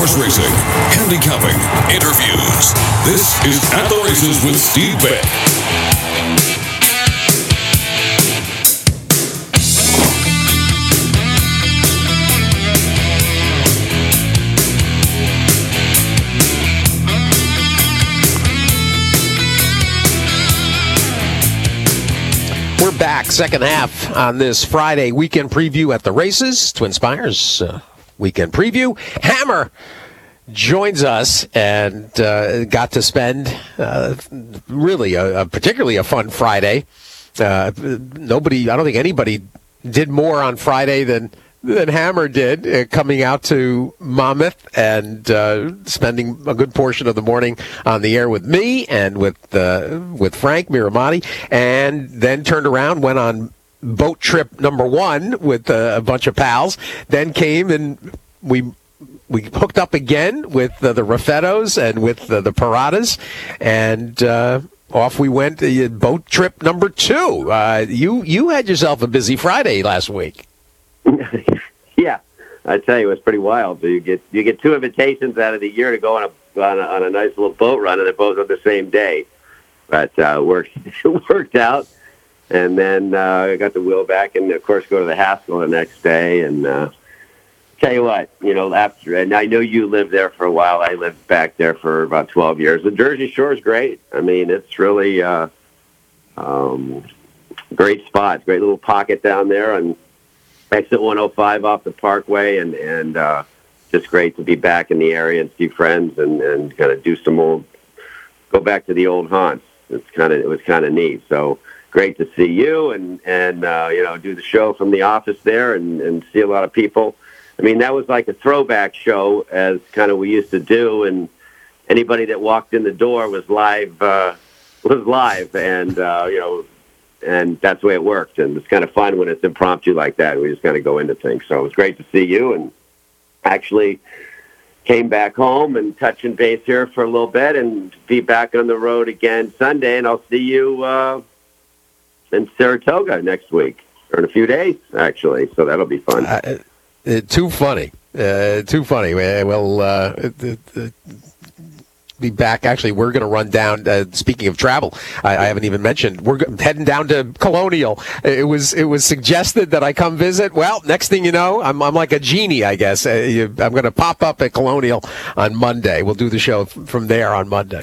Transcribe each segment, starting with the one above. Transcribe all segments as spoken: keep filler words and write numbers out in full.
horse racing, handicapping, interviews. This is At the Races with Steve Beck. We're back, second half on this Friday weekend preview at the races. Twin Spires uh, weekend preview. Hammer joins us and uh, got to spend uh, really a, a particularly a fun Friday. Uh, nobody, I don't think anybody did more on Friday than than Hammer did, uh, coming out to Monmouth and uh, spending a good portion of the morning on the air with me and with uh, with Frank Miramati, and then turned around, went on boat trip number one with uh, a bunch of pals, then came and we we hooked up again with uh, the Raffettos and with uh, the Paradas, and uh, off we went, uh, boat trip number two. Uh, you, you had yourself a busy Friday last week. Yeah, I tell you, it was pretty wild. So you get you get two invitations out of the year to go on a on a, on a nice little boat run, and they're both on the same day. But uh, worked it worked out, and then uh, I got the wheel back, and of course go to the Haskell the next day. And uh, tell you what, you know, after and I know you lived there for a while. I lived back there for about twelve years. The Jersey Shore is great. I mean, it's really uh, um, great spot, great little pocket down there, and exit one oh five off the Parkway, and and uh, just great to be back in the area and see friends and, and kind of do some old, go back to the old haunts. It's kind of it was kind of neat. So great to see you and and uh, you know, do the show from the office there and, and see a lot of people. I mean, that was like a throwback show as kind of we used to do, and anybody that walked in the door was live uh, was live, and uh, you know. And that's the way it worked. And it's kind of fun when it's impromptu like that. We just kind of go into things. So it was great to see you, and actually came back home and touching base here for a little bit and be back on the road again Sunday. And I'll see you uh, in Saratoga next week, or in a few days, actually. So that'll be fun. Uh, uh, too funny. Uh, too funny. Well, uh, uh, uh, be back. Actually, we're going to run down. Uh, speaking of travel, I, I haven't even mentioned we're g- heading down to Colonial. It was it was suggested that I come visit. Well, next thing you know, I'm I'm like a genie, I guess. Uh, you, I'm going to pop up at Colonial on Monday. We'll do the show f- from there on Monday.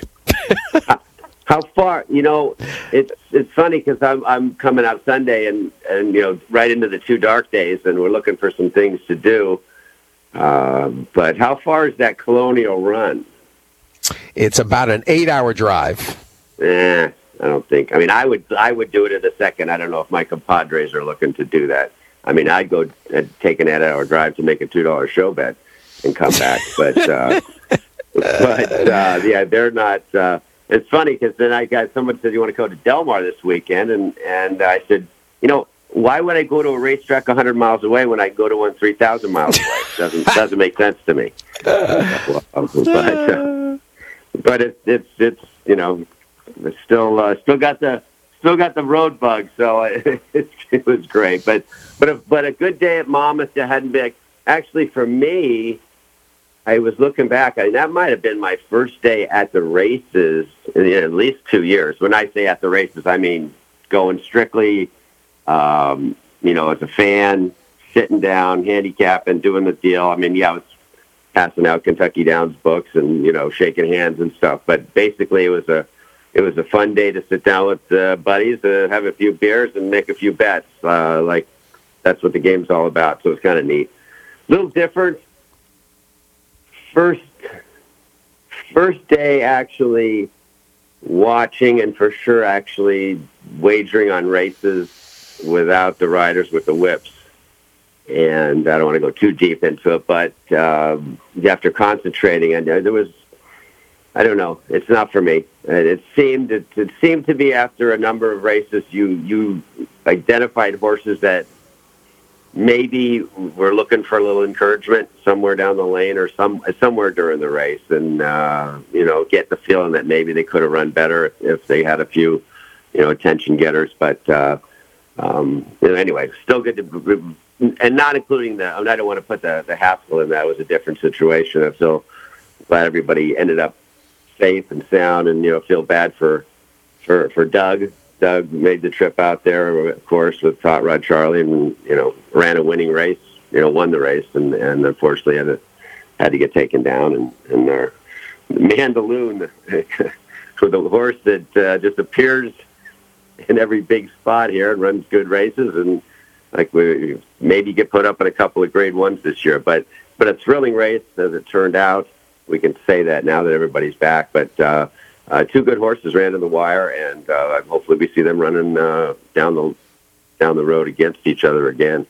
How far? You know, it's it's funny because I'm I'm coming out Sunday and and you know right into the two dark days, and we're looking for some things to do. Uh, but how far is that Colonial run? It's about an eight-hour drive. Eh, I don't think. I mean, I would I would do it in a second. I don't know if my compadres are looking to do that. I mean, I'd go and take an eight-hour drive to make a two dollar show bet and come back. But uh, but uh, yeah, they're not. Uh, it's funny because then I got someone said you want to go to Del Mar this weekend, and and I said, you know, why would I go to a racetrack one hundred miles away when I go to one three thousand miles away? Doesn't doesn't make sense to me. Well, but. Uh, But it's it's it's you know, it's still uh, still got the still got the road bug, so it, it, it was great. But but a, but a good day at Monmouth. That hadn't been actually for me. I was looking back, and that might have been my first day at the races in at least two years. When I say at the races, I mean going strictly, um, you know, as a fan, sitting down, handicapping, doing the deal. I mean, yeah, I was passing out Kentucky Downs books and, you know, shaking hands and stuff. But basically it was a it was a fun day to sit down with uh, buddies, uh, have a few beers and make a few bets. Uh, like, that's what the game's all about. So it's kind of neat. A little different. First, first day actually watching and for sure actually wagering on races without the riders with the whips. And I don't want to go too deep into it, but um, after concentrating, and there was, I don't know, it's not for me. It seemed it, it seemed to be after a number of races, you you identified horses that maybe were looking for a little encouragement somewhere down the lane or some somewhere during the race, and uh, you know, get the feeling that maybe they could have run better if, if they had a few, you know, attention getters. But uh, um, you know, anyway, still good to and not including the. I, mean, I don't want to put the the Haskell in that. It was a different situation. I'm so glad everybody ended up safe and sound, and you know, feel bad for for for Doug. Doug made the trip out there, of course, with Hot Rod Charlie, and you know, ran a winning race. You know, won the race, and, and unfortunately had to had to get taken down. And and our Mandaloon, with a horse that uh, just appears in every big spot here and runs good races, and like we maybe get put up in a couple of grade ones this year. But but a thrilling race as it turned out. We can say that now that everybody's back, but. Uh, Uh, two good horses ran to the wire, and uh, hopefully we see them running uh, down the down the road against each other again.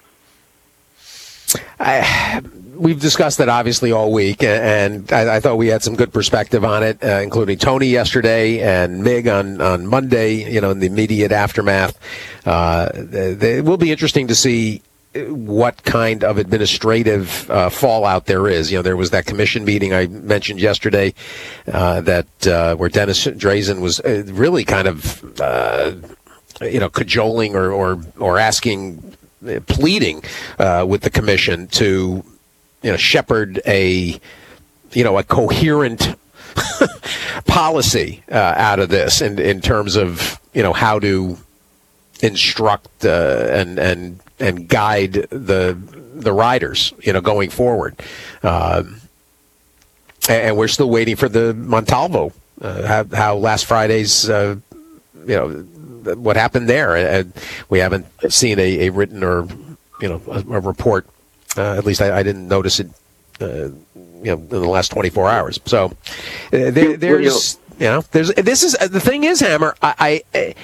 I, we've discussed that obviously all week, and I, I thought we had some good perspective on it, uh, including Tony yesterday and Mig on, on Monday. You know, in the immediate aftermath, uh, they, they, it will be interesting to see what kind of administrative uh, fallout there is. You know, there was that commission meeting I mentioned yesterday uh, that uh, where Dennis Drazen was uh, really kind of, uh, you know, cajoling or, or, or asking, uh, pleading uh, with the commission to, you know, shepherd a, you know, a coherent policy uh, out of this in, in terms of, you know, how to instruct uh, and, and, and guide the the riders, you know, going forward. Um, and, and we're still waiting for the Montalvo, uh, how, how last Friday's, uh, you know, what happened there. And we haven't seen a, a written or, you know, a, a report. Uh, at least I, I didn't notice it, uh, you know, in the last twenty-four hours. So uh, there, there's, you know, there's, this is, the thing is, Hammer, I, I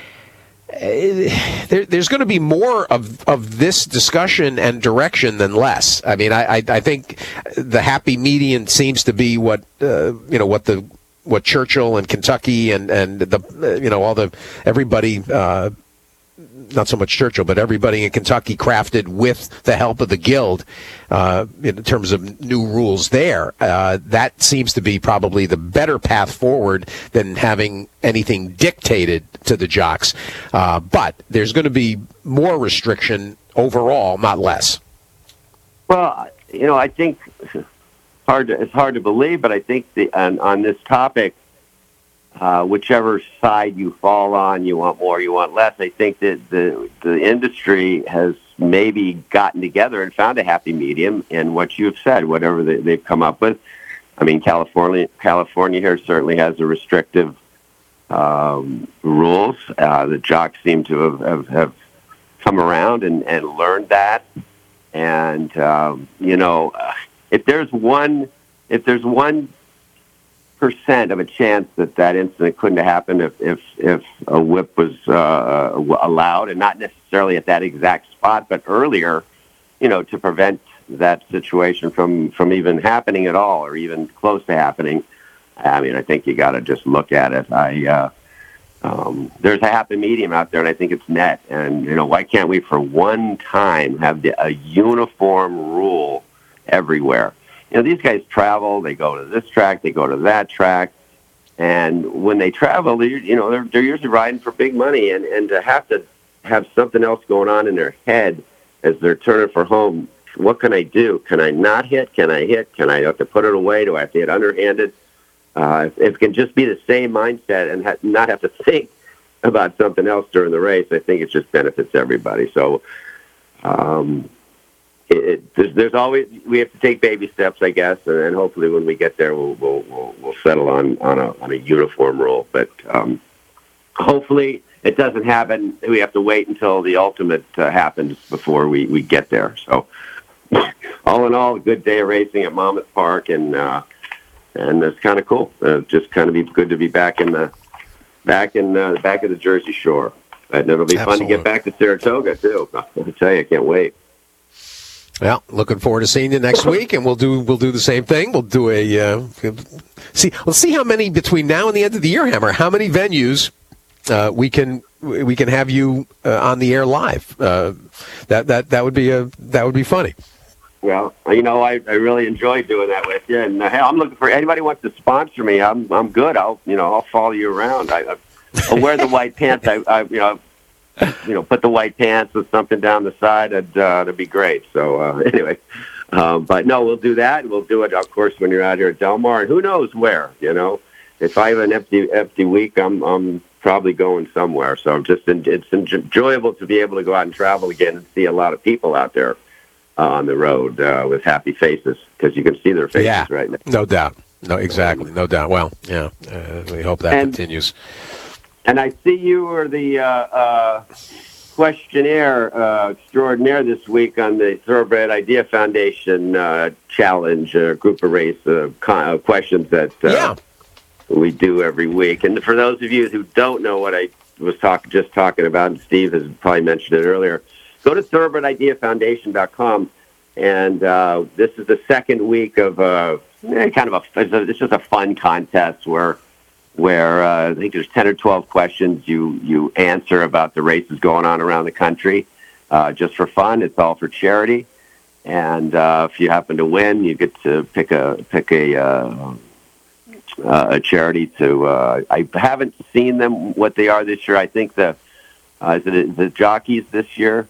There, there's going to be more of, of this discussion and direction than less. I mean, I, I, I think the happy median seems to be what uh, you know what the what Churchill and Kentucky and and the you know all the everybody. Uh, not so much Churchill, but everybody in Kentucky crafted with the help of the Guild uh, in terms of new rules there. Uh, that seems to be probably the better path forward than having anything dictated to the jocks. Uh, but there's going to be more restriction overall, not less. Well, you know, I think hard to, it's hard to believe, but I think the, on, on this topic, Uh, whichever side you fall on, you want more, you want less. I think that the the industry has maybe gotten together and found a happy medium in what you've said, whatever they, they've come up with. I mean, California, California here certainly has a restrictive um, rules. Uh, the jocks seem to have, have, have come around and, and learned that. And um, you know, if there's one, if there's one. percent of a chance that that incident couldn't have happened if if, if a whip was uh, allowed, and not necessarily at that exact spot, but earlier, you know, to prevent that situation from, from even happening at all, or even close to happening. I mean, I think you got to just look at it. I uh, um, there's a happy medium out there, and I think it's net. And you know, why can't we, for one time, have the, a uniform rule everywhere? You know, these guys travel, they go to this track, they go to that track, and when they travel, they, you know, they're, they're usually riding for big money, and, and to have to have something else going on in their head as they're turning for home, what can I do? Can I not hit? Can I hit? Can I have to put it away? Do I have to hit underhanded? Uh, if, if it can just be the same mindset and ha- not have to think about something else during the race, I think it just benefits everybody. So, um It, it, there's, there's always we have to take baby steps, I guess, and, and hopefully when we get there, we'll we'll we'll, we'll settle on, on a on a uniform rule. But um, hopefully it doesn't happen. We have to wait until the ultimate uh, happens before we, we get there. So, all in all, a good day of racing at Monmouth Park, and uh, and it's kind of cool. Uh, just kind of be good to be back in the back in uh, the back of the Jersey Shore, and it'll be Absolutely. fun to get back to Saratoga too. I tell you, I can't wait. Well, looking forward to seeing you next week, and we'll do we'll do the same thing. We'll do a uh, see. We'll see how many between now and the end of the year, Hammer. How many venues uh, we can we can have you uh, on the air live? Uh, that that that would be a that would be funny. Well, you know, I, I really enjoy doing that with you, and uh, hey, I'm looking for anybody who wants to sponsor me. I'm I'm good. I'll you know I'll follow you around. I, I'll wear the white pants. I, I you know you know, put the white pants with something down the side, that'd, uh, that'd be great. So uh, anyway, um, but no, we'll do that. We'll do it, of course, when you're out here at Del Mar, and who knows where. You know, if I have an empty empty week, I'm I'm probably going somewhere. So just it's enjoyable to be able to go out and travel again and see a lot of people out there uh, on the road uh, with happy faces, because you can see their faces yeah, right now. No doubt. No, exactly. No doubt. Well, yeah, uh, we hope that and, continues. And I see you were the uh, uh, questionnaire uh, extraordinaire this week on the Thoroughbred Idea Foundation uh, challenge, uh, group of race uh, con- uh, questions that uh, yeah. we do every week. And for those of you who don't know what I was talk- just talking about, and Steve has probably mentioned it earlier, go to thoroughbred idea foundation dot com. And uh, this is the second week of uh, eh, kind of a, it's, a, it's just a fun contest where where uh, I think there's ten or twelve questions you, you answer about the races going on around the country, uh, just for fun. It's all for charity. And uh, if you happen to win, you get to pick a pick a uh, uh, a charity to. Uh, I haven't seen them what they are this year. I think the uh, is it the jockeys this year.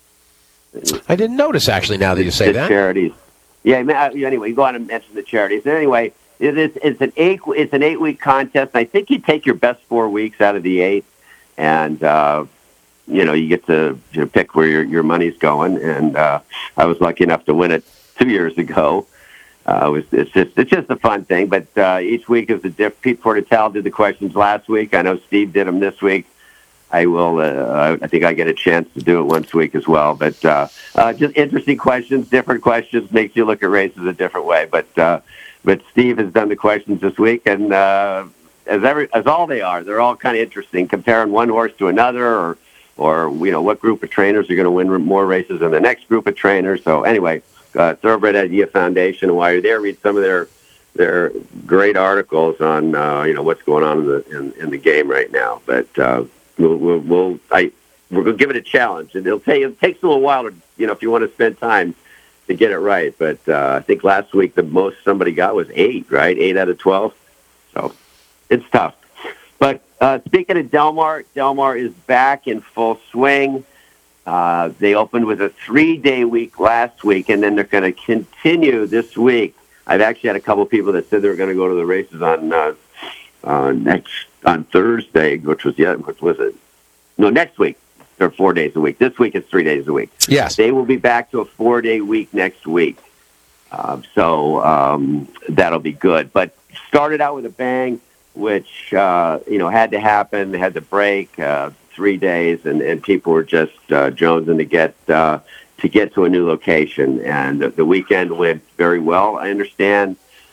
I didn't notice actually. Now that you say the that, charities. Yeah. Anyway, you go on and mention the charities. Anyway, it is it's an eight it's an eight week contest. I think you take your best four weeks out of the eight, and uh, you know you get to, to pick where your your money's going. And uh, I was lucky enough to win it two years ago. Uh, it was, it's just it's just a fun thing. But uh, each week is a different. Pete Portatal did the questions last week. I know Steve did them this week. I will. Uh, I think I get a chance to do it once a week as well. But uh, uh, just interesting questions, different questions, makes you look at races a different way. But uh, but Steve has done the questions this week, and uh, as every as all they are, they're all kind of interesting, comparing one horse to another, or or you know what group of trainers are going to win more races than the next group of trainers. So anyway, uh, Thoroughbred Idea Foundation, and while you're there, read some of their their great articles on uh, you know what's going on in the in, in the game right now. But uh, We'll, we'll, we'll I, we're going to give it a challenge, and it'll take it takes a little while to, you know, if you want to spend time to get it right. But uh, I think last week the most somebody got was eight, right? Eight out of twelve. So it's tough. But uh, speaking of Del Mar, Del Mar is back in full swing. Uh, they opened with a three-day week last week, and then they're going to continue this week. I've actually had a couple of people that said they were going to go to the races on uh, uh, next. on Thursday, which was yeah, which was it? No, next week. They're four days a week. This week it's three days a week. Yes, they will be back to a four-day week next week. Uh, so um, that'll be good. But started out with a bang, which uh, you know had to happen. They had to break uh, three days, and, and people were just uh, jonesing to get uh, to get to a new location. And the, the weekend went very well. I understand.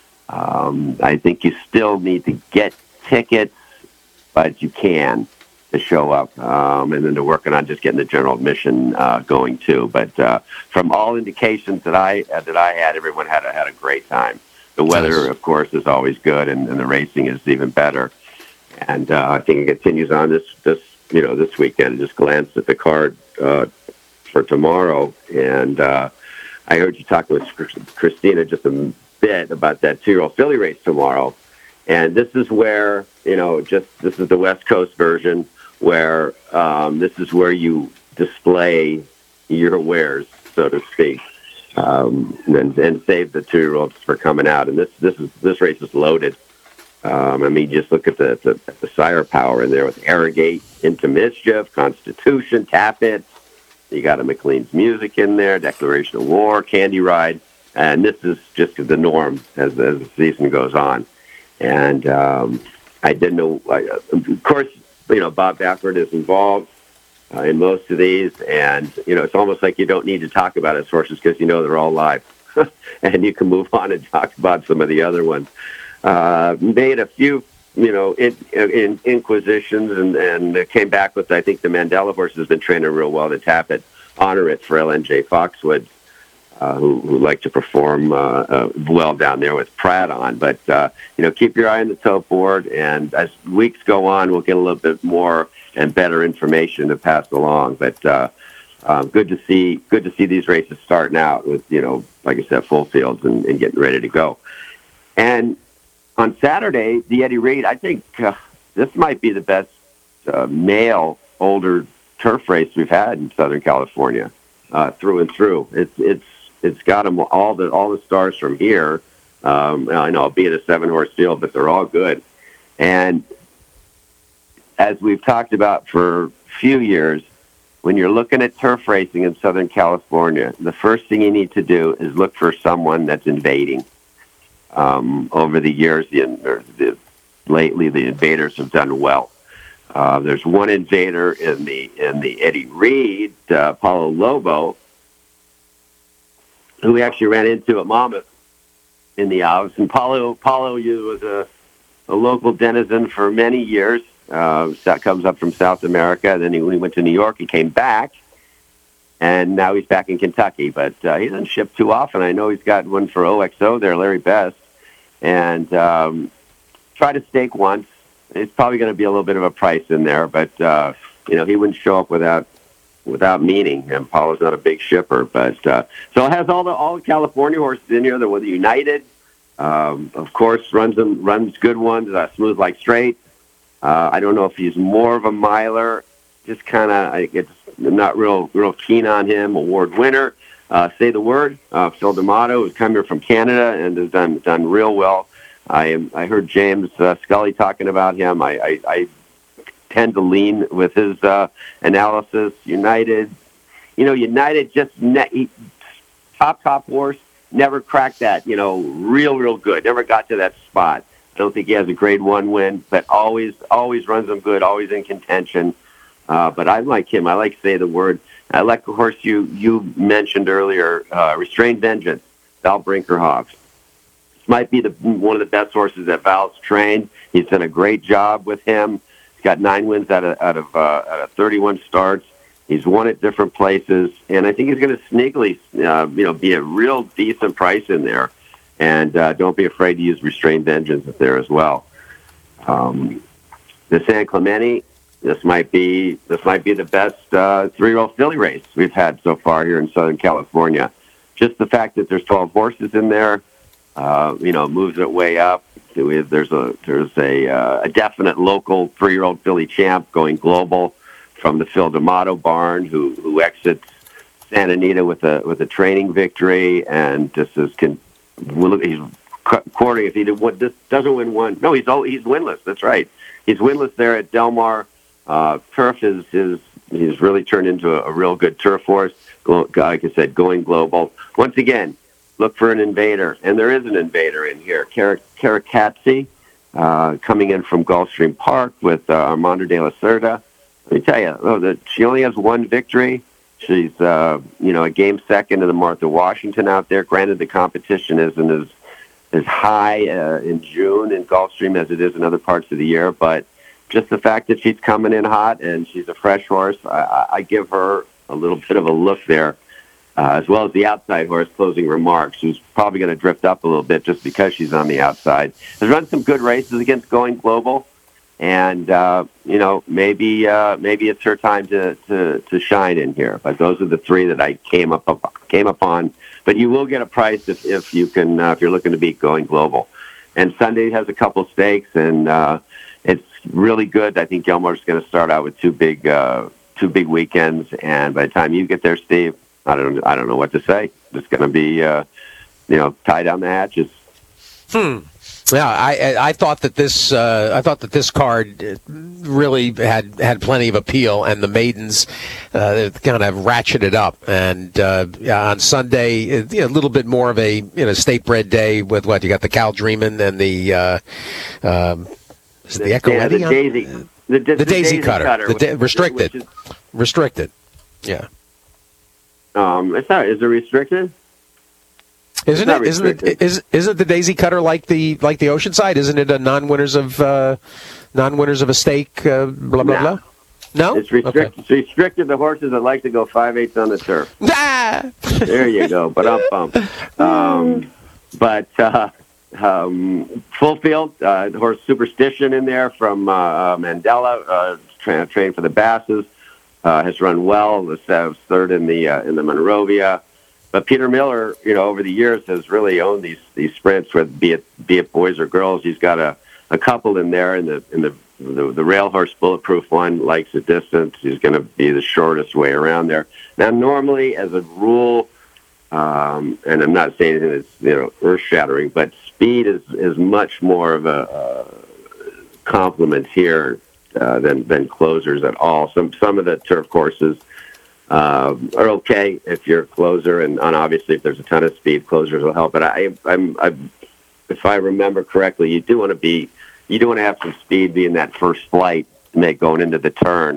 Um, I think you still need to get tickets, but you can to show up, um, and then they're working on just getting the general admission uh, going too. But uh, from all indications that I uh, that I had, everyone had a, had a great time. The weather, nice. of course, is always good, and, and the racing is even better. And uh, I think it continues on this this you know this weekend. I just glanced at the card uh, for tomorrow, and uh, I heard you talking with Christina just a bit about that two-year-old filly race tomorrow. And this is where, you know, just this is the West Coast version where um, this is where you display your wares, so to speak, um, and, and save the two-year-olds for coming out. And this this is this race is loaded. Um, I mean, just look at the, the the sire power in there with Arrogate, Into Mischief, Constitution, Tap It. You got a McLean's Music in there, Declaration of War, Candy Ride, and this is just the norm as, as the season goes on. And um, I didn't know, I, of course, you know, Bob Baffert is involved uh, in most of these. And, you know, it's almost like you don't need to talk about his horses because you know they're all live. And you can move on and talk about some of the other ones. Uh, made a few, you know, in, in inquisitions and, and came back with, I think, the Mandela horse has been training real well to Tap It, Honor It for L N J Foxwood. Uh, who, who like to perform uh, uh, well down there with Pratt on. But, uh, you know, keep your eye on the tote board, and as weeks go on, we'll get a little bit more and better information to pass along. But uh, um, good to see good to see these races starting out with, you know, like I said, full fields and, and getting ready to go. And on Saturday, the Eddie Reed, I think uh, this might be the best uh, male older turf race we've had in Southern California, uh, through and through. It's it's it's got them all the all the stars from here. Um, I know, albeit a seven horse field, but they're all good. And as we've talked about for a few years, when you're looking at turf racing in Southern California, the first thing you need to do is look for someone that's invading. Um, over the years, the, the, lately the invaders have done well. Uh, there's one invader in the in the Eddie Reed, uh, Paulo Lobo, who we actually ran into at Monmouth in the Alps. And Paulo Paulo was a, a local denizen for many years. Uh, that comes up from South America. Then he, when he went to New York, he came back, and now he's back in Kentucky. But uh, he doesn't ship too often. I know he's got one for O X O there, Larry Best, and um, tried a stake once. It's probably going to be a little bit of a price in there, but uh, you know, he wouldn't show up without without meaning. And Paulo's not a big shipper, but uh, so it has all the all the California horses in here. The with United, um, of course, runs them runs good ones. Uh, Smooth Like Straight. Uh, I don't know if he's more of a miler. Just kind of, I it's not real real keen on him. Award winner. Uh, Say the Word. Uh, Phil D'Amato, who's come here from Canada and has done done real well. I I heard James uh, Scully talking about him. I, I, I tend to lean with his uh, analysis. United, you know, United just ne- he, top top horse, never cracked that. You know, real real good. Never got to that spot. I don't think he has a grade one win, but always always runs them good. Always in contention. Uh, but I like him. I like Say the Word. I like the horse you you mentioned earlier, uh, Restrained Vengeance, Val Brinkerhoff. This might be the one of the best horses that Val's trained. He's done a great job with him. He's got nine wins out of out of, uh, out of thirty-one starts. He's won at different places, and I think he's going to sneakily, uh, you know, be a real decent price in there. And uh, don't be afraid to use Restrained Vengeance there as well. Um, the San Clemente. This might be this might be the best uh, three-year-old filly race we've had so far here in Southern California. Just the fact that there's twelve horses in there, uh, you know, moves it way up. There's a there's a, uh, a definite local three-year-old filly champ going global from the Phil D'Amato barn, who who exits Santa Anita with a with a training victory, and just is can he's quartering if he did, what, this doesn't win one. No, he's he's winless. That's right. He's winless there at Del Mar. Uh, turf is, is he's really turned into a, a real good turf horse. Go, like I said, going global. Once again, look for an invader, and there is an invader in here. Caracazzi, uh, coming in from Gulfstream Park with uh, Armando de la Cerda. Let me tell you, oh, the, she only has one victory. She's uh, you know a game second to the Martha Washington out there. Granted, the competition isn't as as high uh, in June in Gulfstream as it is in other parts of the year, but just the fact that she's coming in hot and she's a fresh horse, I, I give her a little bit of a look there, uh, as well as the outside horse, Closing Remarks, who's probably going to drift up a little bit just because she's on the outside. Has run some good races against Going Global, and uh, you know maybe uh, maybe it's her time to, to, to shine in here. But those are the three that I came up came upon. But you will get a price if, if you can uh, if you're looking to beat Going Global. And Sunday has a couple stakes, and uh, it's really good. I think Gilmore's going to start out with two big, uh, two big weekends, and by the time you get there, Steve, I don't, I don't know what to say. It's going to be, uh, you know, tie down the hatches. Hmm. Yeah, I, I thought that this, uh, I thought that this card really had had plenty of appeal, and the maidens uh, kind of ratcheted up. And uh, yeah, on Sunday, you know, a little bit more of a you know state bred day with what you got the Cal Dreamin' and the. Uh, um, Is the, the Echo yeah, the Daisy, the, the, the, the Daisy, Daisy Cutter, cutter the da- restricted, is, restricted, yeah. Um, it's not. Is it restricted? Isn't it? Isn't it? Is isn't the Daisy Cutter like the like the Oceanside? Isn't it a non-winners of uh, non-winners of a stake? Uh, blah blah no. blah. No, it's restricted. Okay. It's restricted to horses that like to go five eighths on the turf. Ah! There you go. But up bump. Um, but. Uh, Um, full field, uh, horse Superstition in there from uh, Mandela, uh, tra- trained for the Basses, uh, has run well. Was uh, third in the uh, in the Monrovia, but Peter Miller, you know, over the years has really owned these these sprints with be it be it boys or girls. He's got a, a couple in there in the in the the, the Rail Horse Bulletproof one likes the distance. He's going to be the shortest way around there. Now, normally, as a rule, um, and I'm not saying anything that's, you know, earth-shattering, but speed is, is much more of a uh, compliment here uh, than than closers at all. Some some of the turf courses uh, are okay if you're a closer, and, and obviously if there's a ton of speed, closers will help. But I, I'm, I'm, if I remember correctly, you do want to be, you do want to have some speed being that first flight, make going into the turn.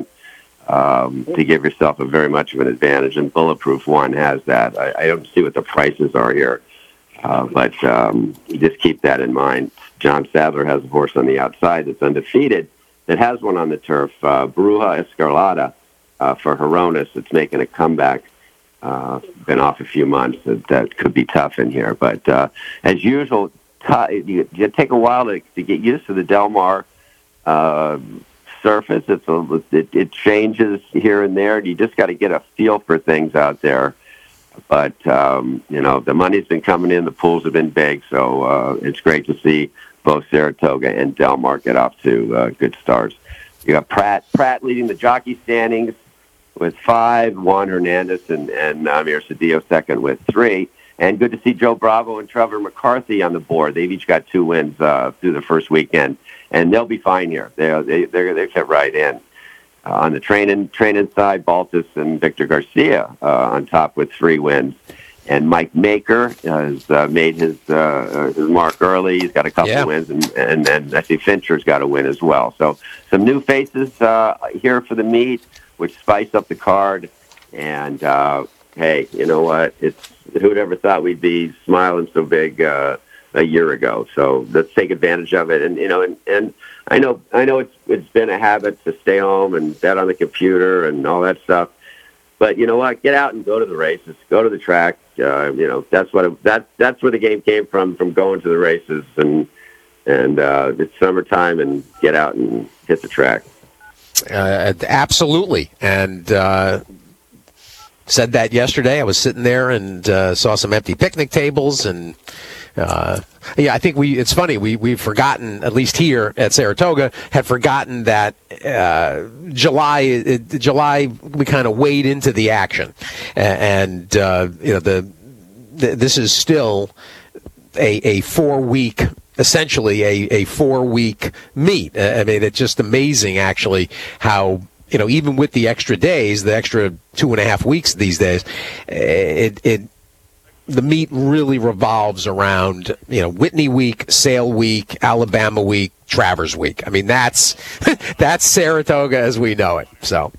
Um, to give yourself a very much of an advantage, and Bulletproof One has that. I, I don't see what the prices are here, uh, but um, just keep that in mind. John Sadler has a horse on the outside that's undefeated that has one on the turf, uh, Bruja Escarlata uh, for Hronis. It's making a comeback. Uh, been off a few months. That, that could be tough in here, but uh, as usual, t- you, you take a while to, to get used to the Del Mar Uh, surface. It's a, it, it changes here and there, and you just got to get a feel for things out there. But um, you know, the money's been coming in, the pools have been big, so uh, it's great to see both Saratoga and Del Mar get off to uh, good starts. You got Pratt Pratt leading the jockey standings with five, Juan Hernandez and and Amir Cedillo second with three. And good to see Joe Bravo and Trevor McCarthy on the board. They've each got two wins uh, through the first weekend, and they'll be fine here. They they they they fit right in. Uh, on the training training side, Baltus and Victor Garcia uh, on top with three wins, and Mike Maker has uh, made his uh, his mark early. He's got a couple yeah. wins, and and and I see Fincher's got a win as well. So some new faces uh, here for the meet, which spice up the card. And uh, hey, you know what? It's who'd ever thought we'd be smiling so big uh, a year ago? So let's take advantage of it. And you know, and, and I know I know it's it's been a habit to stay home and bet on the computer and all that stuff. But you know what? Get out and go to the races. Go to the track. Uh, you know, that's what it, that that's where the game came from. From going to the races, and and uh, it's summertime, and get out and hit the track. Uh, absolutely, and. Uh... Said that yesterday. I was sitting there and uh, saw some empty picnic tables, and uh, yeah, I think we. It's funny we we've forgotten, at least here at Saratoga, had forgotten that uh, July. It, July we kind of wade into the action, and uh, you know the, the this is still a a four week. Essentially, a a four week meet. I mean, it's just amazing, actually, how. You know, even with the extra days, the extra two and a half weeks these days, it it the meet really revolves around, you know, Whitney Week, Sale Week, Alabama Week, Travers Week. I mean, that's that's Saratoga as we know it. So,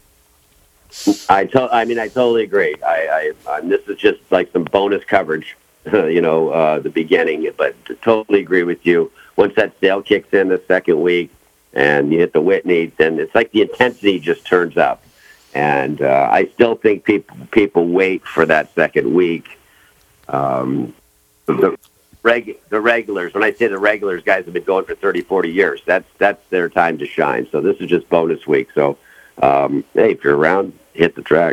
I to, I mean, I totally agree. I, I, I this is just like some bonus coverage, you know, uh, the beginning. But totally agree with you. Once that sale kicks in the second week, and you hit the Whitney, then it's like the intensity just turns up. And uh, I still think people people wait for that second week. Um, the, reg, the regulars, when I say the regulars, guys have been going for thirty, forty years. That's that's their time to shine. So this is just bonus week. So, um, hey, if you're around, hit the track.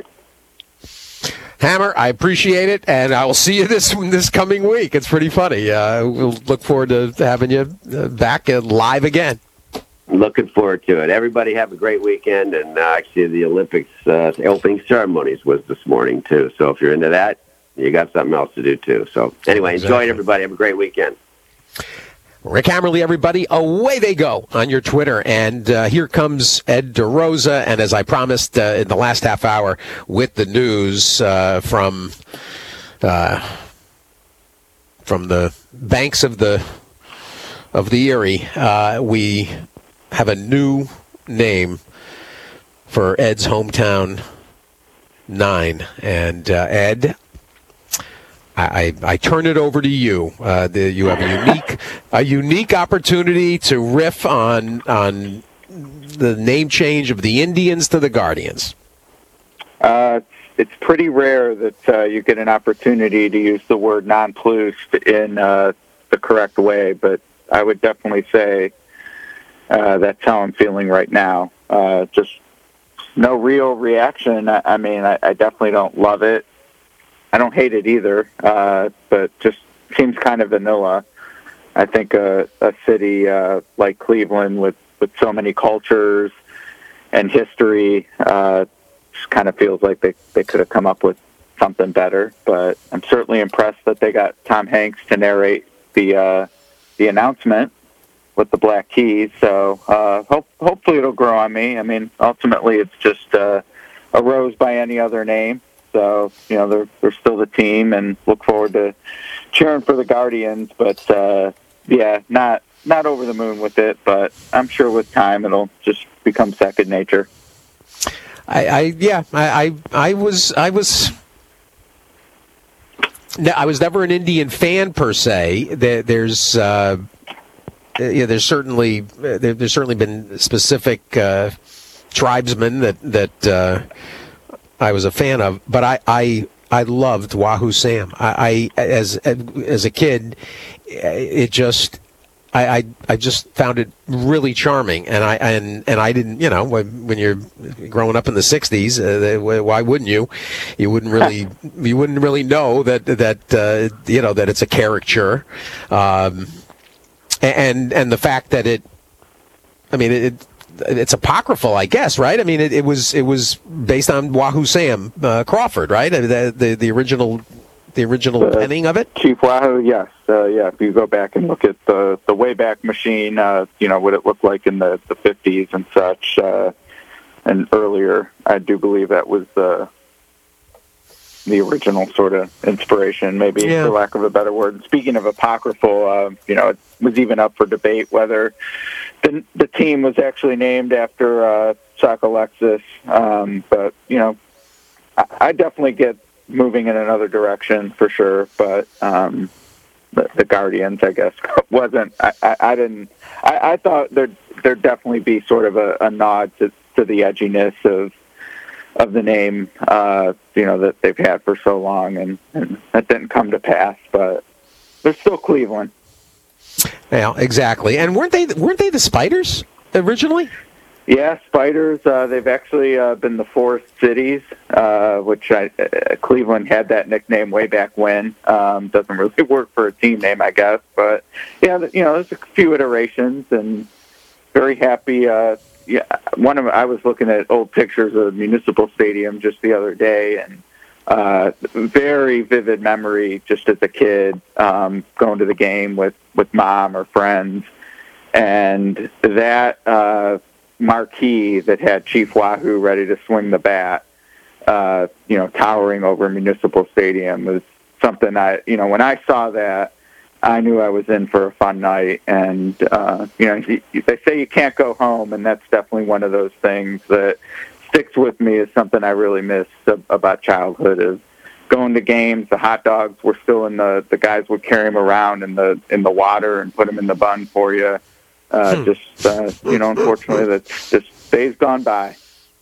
Hammer, I appreciate it, and I will see you this this coming week. It's pretty funny. Uh, we'll look forward to having you back uh, live again. Looking forward to it. Everybody have a great weekend, and uh, actually the Olympics uh, opening ceremonies was this morning too. So if you're into that, you got something else to do too. So anyway, exactly. Enjoy it, everybody. Have a great weekend. Rick Hammerly, everybody, away they go on your Twitter. And uh, here comes Ed DeRosa, and as I promised uh, in the last half hour with the news uh, from uh, from the banks of the of the Erie, uh, we have a new name for Ed's hometown nine. And uh, Ed, I, I, I turn it over to you. Uh, the, you have a unique a unique opportunity to riff on on the name change of the Indians to the Guardians. Uh, it's pretty rare that uh, you get an opportunity to use the word non-plus in uh, the correct way, but I would definitely say uh, that's how I'm feeling right now. Uh, just no real reaction. I, I mean, I, I definitely don't love it. I don't hate it either, uh, but just seems kind of vanilla. I think a, a city uh, like Cleveland with, with so many cultures and history, uh, just kind of feels like they, they could have come up with something better. But I'm certainly impressed that they got Tom Hanks to narrate the uh, the announcement with the Black Keys. So uh, hope, hopefully it'll grow on me. I mean, ultimately it's just uh, a rose by any other name. So, you know, they're, they're still the team, and look forward to cheering for the Guardians. But, uh, yeah, not not over the moon with it, but I'm sure with time it'll just become second nature. I, I yeah, I, I, I was, I was, I was never an Indian fan per se. There, there's, uh, yeah, there's certainly, there, there's certainly been specific uh, tribesmen that that uh, I was a fan of, but I, I, I loved Wahoo Sam. I, I as as a kid, it just. I, I I just found it really charming, and I and and I didn't, you know, when you're growing up in the sixties, uh, why wouldn't you? You wouldn't really you wouldn't really know that that uh, you know that it's a caricature, um, and and the fact that it, I mean it. It's apocryphal, I guess, right? I mean, it, it was it was based on Wahoo Sam uh, Crawford, right? The the, the original. The original uh, penning of it? Chief Wahoo, yes. Uh, yeah, if you go back and look at the, the Wayback Machine, uh, you know, what it looked like in the, the fifties and such, uh, and earlier, I do believe that was the the original sort of inspiration, maybe, yeah. for lack of a better word. Speaking of apocryphal, uh, you know, it was even up for debate whether the, the team was actually named after uh, Chuck Alexis, um, but, you know, I, I definitely get moving in another direction for sure, but um, the, the Guardians, I guess, wasn't. I, I, I didn't. I, I thought there'd there'd definitely be sort of a, a nod to, to the edginess of of the name, uh, you know, that they've had for so long, and, and that didn't come to pass. But they're still Cleveland. Yeah, exactly. And weren't they weren't they the Spiders originally? Yeah, Spiders. Uh, they've actually uh, been the Forest Cities, uh, which I, uh, Cleveland had that nickname way back when. Um, doesn't really work for a team name, I guess. But yeah, you know, there's a few iterations, and very happy. Uh, yeah, one of I was looking at old pictures of Municipal Stadium just the other day, and uh, very vivid memory just as a kid um, going to the game with with mom or friends, and that. Uh, marquee that had Chief Wahoo ready to swing the bat, uh, you know, towering over Municipal Stadium was something I, you know, when I saw that, I knew I was in for a fun night. And, uh, you know, they say you can't go home, and that's definitely one of those things that sticks with me as something I really miss about childhood is going to games. The hot dogs were still in the, the guys would carry them around in the, in the water and put them in the bun for you. Uh, hmm. Just, uh, you know, unfortunately, that's just days gone by.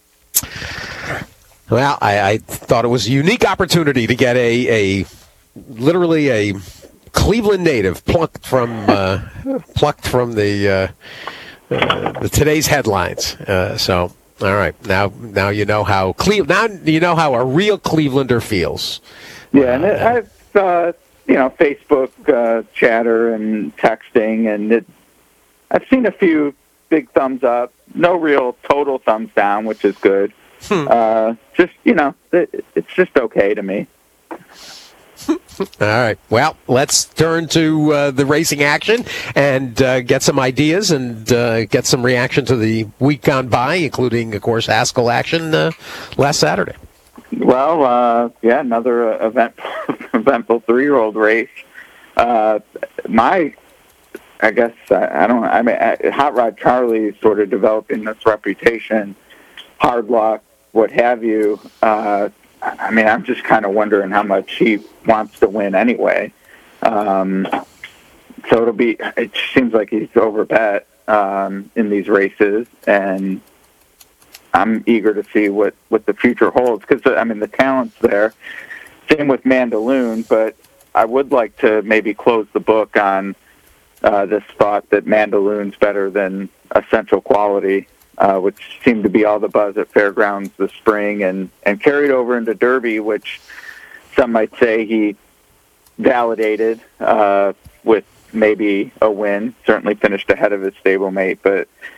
Well, I, I thought it was a unique opportunity to get a, a literally a Cleveland native plucked from uh, plucked from the, uh, uh, the today's headlines. Uh, so, all right, now now you know how Cle- now you know how a real Clevelander feels. Yeah, and it, I've uh, you know Facebook uh, chatter and texting, and it. I've seen a few big thumbs up, no real total thumbs down, which is good. Hmm. Uh, just, you know, it, it's just okay to me. All right. Well, let's turn to uh, the racing action and uh, get some ideas and uh, get some reaction to the week gone by, including, of course, Haskell action uh, last Saturday. Well, uh, yeah, another uh, event, eventful three-year-old race. Uh, my... I guess I, I don't. I mean, Hot Rod Charlie is sort of developing this reputation, hard luck, what have you. Uh, I mean, I'm just kind of wondering how much he wants to win anyway. Um, so it'll be. It seems like he's overbet um, in these races, and I'm eager to see what, what the future holds because I mean the talent's there. Same with Mandaloon, but I would like to maybe close the book on. Uh, this thought that Mandaloon's better than Essential Quality, uh, which seemed to be all the buzz at Fairgrounds this spring and, and carried over into Derby, which some might say he validated uh, with maybe a win, certainly finished ahead of his stablemate. But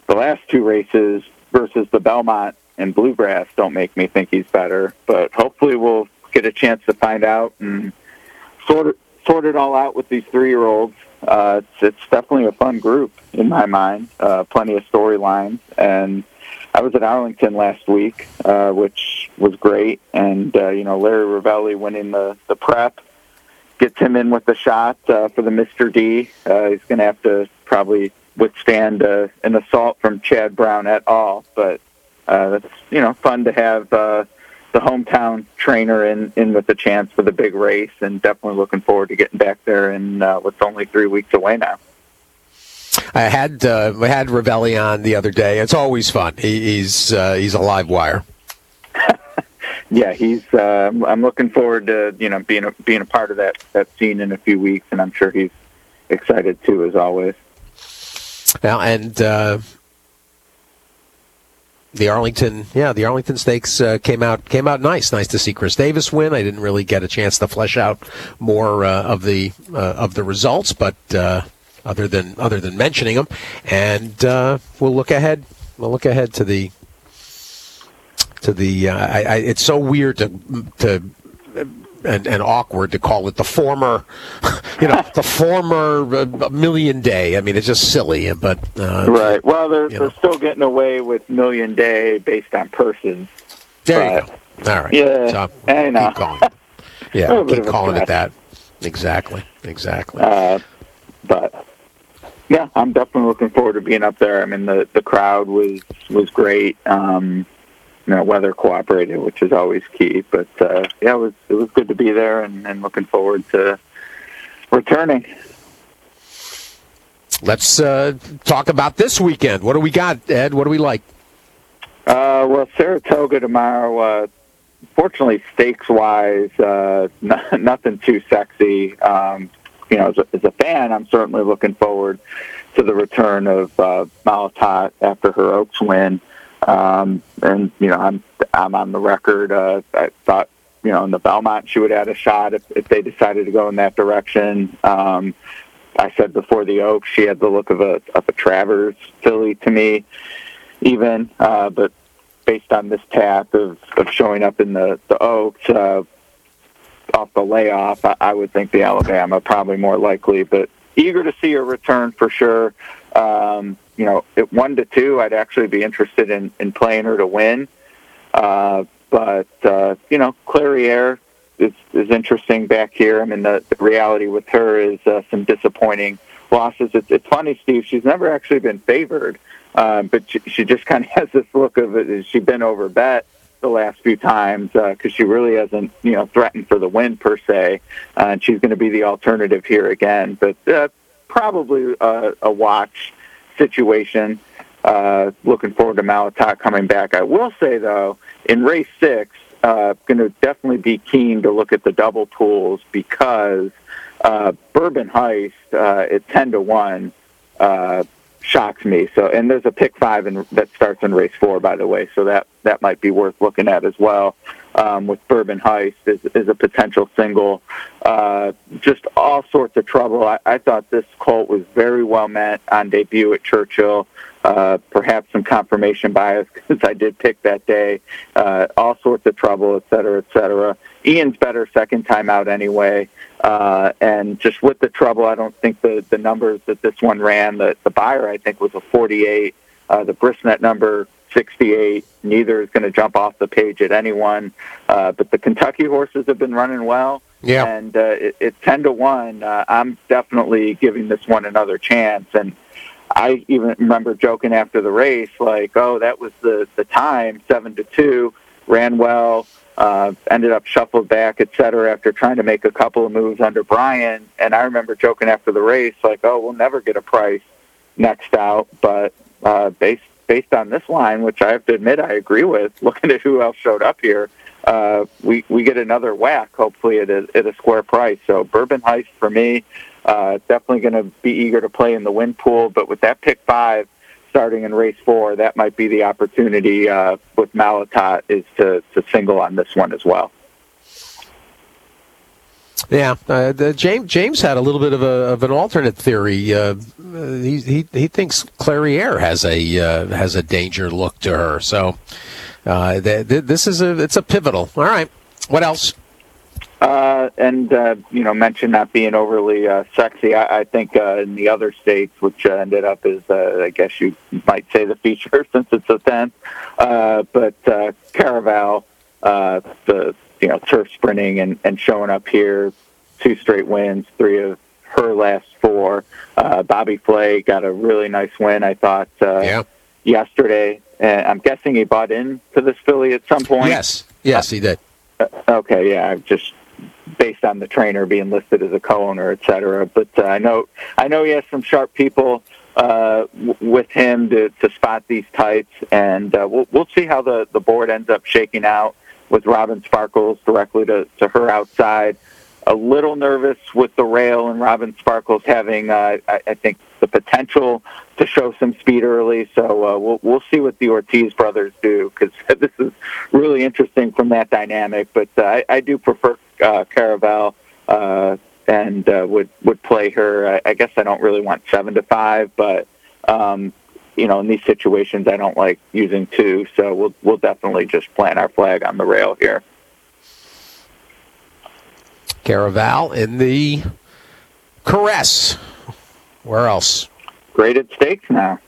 the last two races versus the Belmont and Bluegrass don't make me think he's better. But hopefully we'll get a chance to find out and sort it, sort it all out with these three-year-olds. Uh, it's, it's definitely a fun group in my mind, uh, plenty of storylines. And I was at Arlington last week, uh, which was great. And, uh, you know, Larry Ravelli winning the, the prep gets him in with the shot uh, for the Mister D. Uh, he's going to have to probably withstand uh, an assault from Chad Brown et al. But uh, that's, you know, fun to have uh, the hometown trainer in, in with the chance for the big race, and definitely looking forward to getting back there in uh, what's only three weeks away now. I had uh, I had Ravelli on the other day. It's always fun. He, he's uh, he's a live wire. Yeah, he's. Uh, I'm looking forward to you know being a, being a part of that, that scene in a few weeks, and I'm sure he's excited too, as always. Well, and uh, the Arlington, yeah, the Arlington Stakes uh, came out came out nice. Nice to see Chris Davis win. I didn't really get a chance to flesh out more uh, of the uh, of the results, but uh, other than other than mentioning them, and uh, we'll look ahead. We'll look ahead to the. To the, uh, I, I, it's so weird to, to, and, and awkward to call it the former, you know, the former uh, Million Day. I mean, it's just silly, but uh, right. Well, they're they're know. still getting away with Million Day based on persons. There but, you go. All right. Yeah, so, I know. Keep calling it. Yeah, keep calling it that. Exactly. Exactly. Uh, but yeah, I'm definitely looking forward to being up there. I mean, the the crowd was was great. Um, You know, weather cooperated, which is always key. But uh, yeah, it was it was good to be there, and, and looking forward to returning. Let's uh, talk about this weekend. What do we got, Ed? What do we like? Uh, well, Saratoga tomorrow. Uh, fortunately, stakes-wise, uh, n- nothing too sexy. Um, you know, as a, as a fan, I'm certainly looking forward to the return of uh, Malatot after her Oaks win. Um, and, you know, I'm, I'm on the record. Uh, I thought, you know, in the Belmont, she would add a shot if, if they decided to go in that direction. Um, I said before the Oaks, she had the look of a, of a Travers filly to me, even, uh, but based on this tap of, of showing up in the, the Oaks, uh, off the layoff, I, I would think the Alabama probably more likely, but eager to see her return for sure. Um, You know, at one to two, I'd actually be interested in, in playing her to win. Uh, but, uh, you know, Clairiere is, is interesting back here. I mean, the, the reality with her is uh, some disappointing losses. It's, it's funny, Steve, she's never actually been favored, uh, but she, she just kind of has this look of it. Has she been over bet the last few times because uh, she really hasn't, you know, threatened for the win per se. Uh, and she's going to be the alternative here again. But uh, probably uh, a watch situation. Uh, looking forward to Malatot coming back. I will say, though, in race six, uh, going to definitely be keen to look at the double pools because uh, Bourbon Heist uh, at ten to one uh, shocks me. So, and there's a pick five in, that starts in race four, by the way, so that, that might be worth looking at as well. Um, with Bourbon Heist is, is a potential single. Uh, just all sorts of trouble. I, I thought this colt was very well met on debut at Churchill. Uh, perhaps some confirmation bias because I did pick that day. Uh, all sorts of trouble, et cetera, et cetera. Ian's better second time out anyway. Uh, and just with the trouble, I don't think the, the numbers that this one ran, the, the buyer I think was a forty-eight. Uh, the Brisnet number, sixty-eight. Neither is going to jump off the page at anyone. Uh, but the Kentucky horses have been running well. Yeah. And uh, it, it's ten to one. Uh, I'm definitely giving this one another chance. And I even remember joking after the race, like, oh, that was the, the time, seven to two, ran well, uh, ended up shuffled back, et cetera, after trying to make a couple of moves under Brian. And I remember joking after the race, like, oh, we'll never get a price next out. But uh, based based on this line, which I have to admit I agree with, looking at who else showed up here, uh, we, we get another whack, hopefully, at a, at a square price. So Bourbon Heist for me, uh, definitely going to be eager to play in the win pool. But with that pick five starting in race four, that might be the opportunity uh, with Malatot is to, to single on this one as well. Yeah, uh, the, James James had a little bit of a of an alternate theory. Uh, he he he thinks Clairiere has a uh, has a danger look to her. So uh, th- th- this is a it's a pivotal. All right, what else? Uh, and, uh, you know, mention not being overly uh, sexy. I, I think uh, in the other states, which uh, ended up as, uh, I guess you might say the feature since it's a tenth, uh, but uh, Caraval, uh, the, you know, turf sprinting and, and showing up here, two straight wins, three of her last four. Uh, Bobby Flay got a really nice win, I thought, uh, yeah. yesterday. And I'm guessing he bought into this filly at some point. Yes, yes, he did. Uh, okay, yeah, I've just... based on the trainer being listed as a co-owner, et cetera. But uh, I know I know he has some sharp people uh, w- with him to, to spot these types, and uh, we'll we'll see how the, the board ends up shaking out with Robin Sparkles directly to, to her outside. A little nervous with the rail and Robin Sparkles having, uh, I, I think, the potential to show some speed early. So uh, we'll we'll see what the Ortiz brothers do, because this is really interesting from that dynamic. But uh, I, I do prefer uh, Caraval uh, and uh, would would play her. I, I guess I don't really want seven to five, but um, you know, in these situations, I don't like using two. So we'll we'll definitely just plant our flag on the rail here. Caraval in the Caress. Where else? Graded stakes now.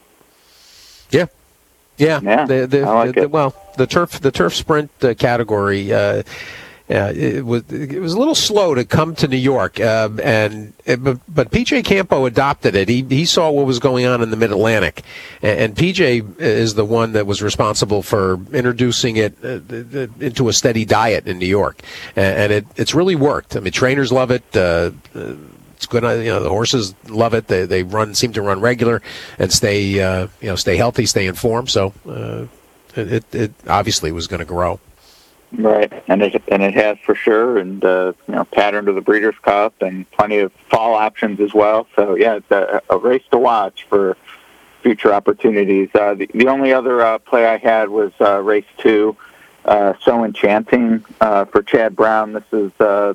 Yeah, yeah. Yeah, the, the, I like the, it. Well, the turf the turf sprint uh, category. Uh, Yeah, it was it was a little slow to come to New York, uh, and but, but P J Campo adopted it. He he saw what was going on in the Mid Atlantic, and, and P J is the one that was responsible for introducing it uh, into a steady diet in New York, and, and it it's really worked. I mean, trainers love it. Uh, it's good. You know, the horses love it. They they run seem to run regular and stay uh, you know stay healthy, stay in form. So uh, it it obviously was going to grow. Right, and it and it has for sure, and uh, you know, pattern to the Breeders' Cup, and plenty of fall options as well. So yeah, it's a, a race to watch for future opportunities. Uh, the, the only other uh, play I had was uh, race two, uh, So Enchanting uh, for Chad Brown. This is uh,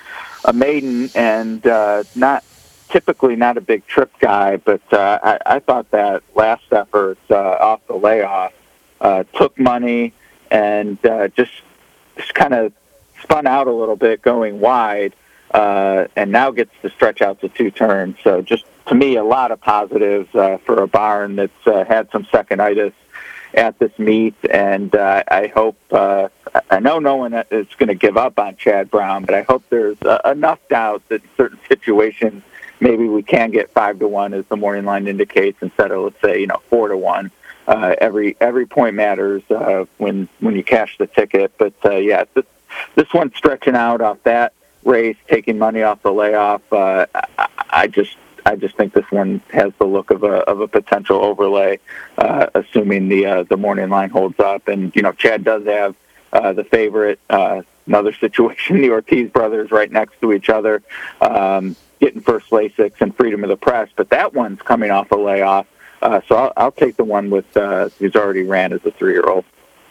a maiden, and uh, not typically not a big trip guy, but uh, I, I thought that last effort uh, off the layoff uh, took money and uh, just. Just kind of spun out a little bit going wide, uh, and now gets to stretch out to two turns. So just, to me, a lot of positives uh, for a barn that's uh, had some seconditis at this meet, and uh, I hope, uh, I know no one is going to give up on Chad Brown, but I hope there's uh, enough doubt that in certain situations maybe we can get five to one, as the morning line indicates, instead of, let's say, you know, four to one. Uh, every every point matters uh, when when you cash the ticket. But uh, yeah, this, this one's stretching out off that race, taking money off the layoff. Uh, I, I just I just think this one has the look of a of a potential overlay, uh, assuming the uh, the morning line holds up. And you know, Chad does have uh, the favorite. Uh, another situation, the Ortiz brothers right next to each other, um, getting first Lasix and Freedom of the Press. But that one's coming off a layoff. Uh, so I'll, I'll take the one with uh, who's already ran as a three-year-old.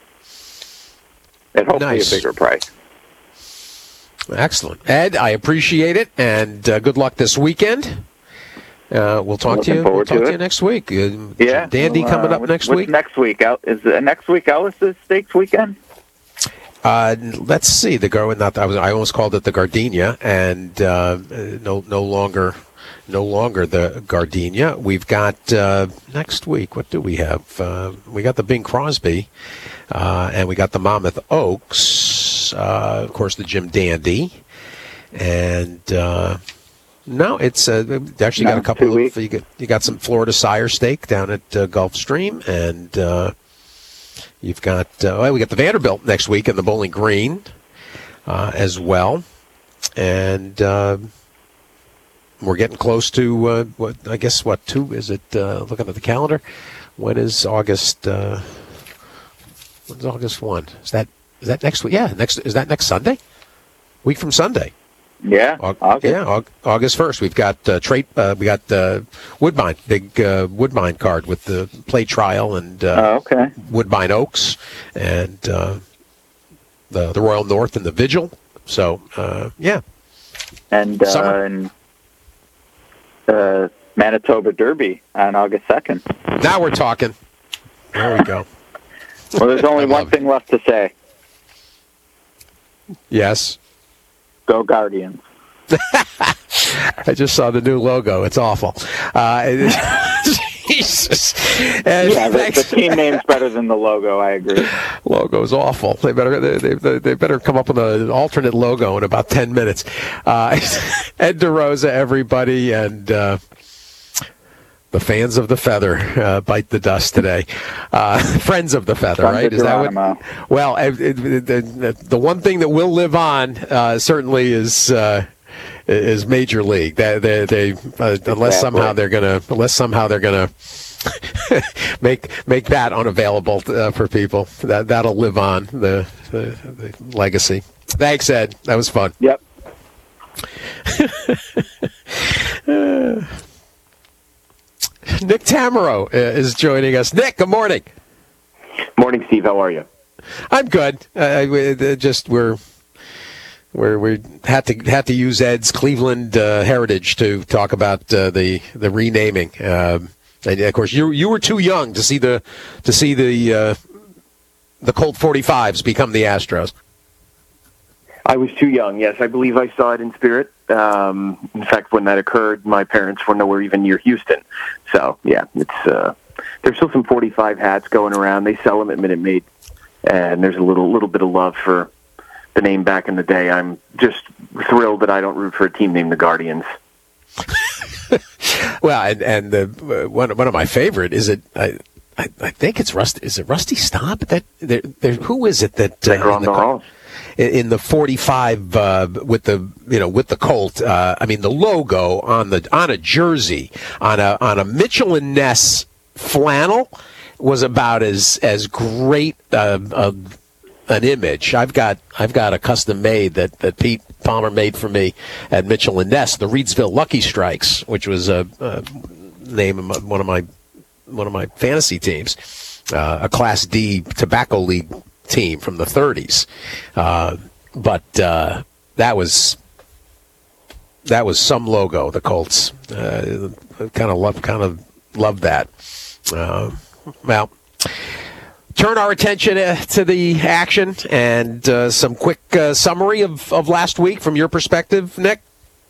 At hopefully Nice. a bigger price. Excellent. Ed, I appreciate it, and uh, good luck this weekend. Uh, we'll talk Looking to you. We'll forward talk to to it. you next week. Uh, Yeah. Dandy well, coming uh, up what's, next what's week. next week? Al- Is uh, next week Ellis's Stakes weekend? Uh, let's see. The gar- not I was I almost called it the Gardenia, and uh, no no longer no longer the Gardenia. We've got uh, next week. What do we have? Uh, we got the Bing Crosby, uh, and we got the Monmouth Oaks. Uh, of course, the Jim Dandy, and uh, no, it's uh, they actually No, got a couple two of weeks. you got, you got some Florida Sire Stake down at uh, Gulfstream, and. Uh, You've got, uh, well, we got the Vanderbilt next week and the Bowling Green uh, as well. And uh, we're getting close to, uh, what I guess, what, two? Is it, uh, looking at the calendar, when is August, uh, when's August first? Is that, is that next week? Yeah, next, is that next Sunday? Week from Sunday. Yeah, Aug- August. Yeah, Aug- August first. We've got uh, trait. Uh, we got uh, Woodbine, big uh, Woodbine card with the play trial and uh, Oh, okay. Woodbine Oaks and uh, the the Royal North and the Vigil. So uh, yeah, And uh, Summer. and uh, Manitoba Derby on August second. Now we're talking. There we go. Well, there's only one thing left to say. Yes. Go Guardians. I just saw the new logo. It's awful. Uh, Jesus. And yeah, the, the team name's better than the logo. I agree. Logo's awful. They better they, they, they better come up with an alternate logo in about ten minutes. Uh, Ed DeRosa, everybody, and uh, the fans of the Feather uh, bite the dust today. Uh, friends of the Feather, Friends right? Is that what? Well, it, it, it, the one thing that will live on uh, certainly is. Uh, Is Major League? They, they, they uh, unless exactly. somehow they're gonna, unless somehow they're gonna make make that unavailable uh, for people. That that'll live on the, the, the legacy. Thanks, Ed. That was fun. Yep. uh, Nick Tamero uh, is joining us. Nick, good morning. Morning, Steve. How are you? I'm good. Uh, we, just we're. Where we had to had to use Ed's Cleveland uh, heritage to talk about uh, the the renaming, um, and of course you you were too young to see the to see the uh, the Colt forty-fives become the Astros. I was too young. Yes, I believe I saw it in spirit. Um, in fact, when that occurred, my parents were nowhere even near Houston. So yeah, it's uh, there's still some forty-five hats going around. They sell them at Minute Maid, and there's a little little bit of love for the name back in the day. I'm just thrilled that I don't root for a team named the Guardians. Well, and, and the uh, one one of my favorite is it. I, I, I think it's Rusty. Is it Rusty Staub? That there, there, who is it that uh, in, the, in the forty-five uh, with the you know with the Colt? Uh, I mean the logo on the on a jersey on a on a Mitchell and Ness flannel was about as as great uh, a an image. I've got I've got a custom made that, that Pete Palmer made for me at Mitchell and Ness, the Reedsville Lucky Strikes, which was a, a name of one of my one of my fantasy teams, uh, a Class D Tobacco League team from the thirties. Uh, but uh, that was that was some logo. The Colts uh, kind of love kind of love that. Uh, well. Turn our attention uh, to the action and uh, some quick uh, summary of, of last week from your perspective, Nick.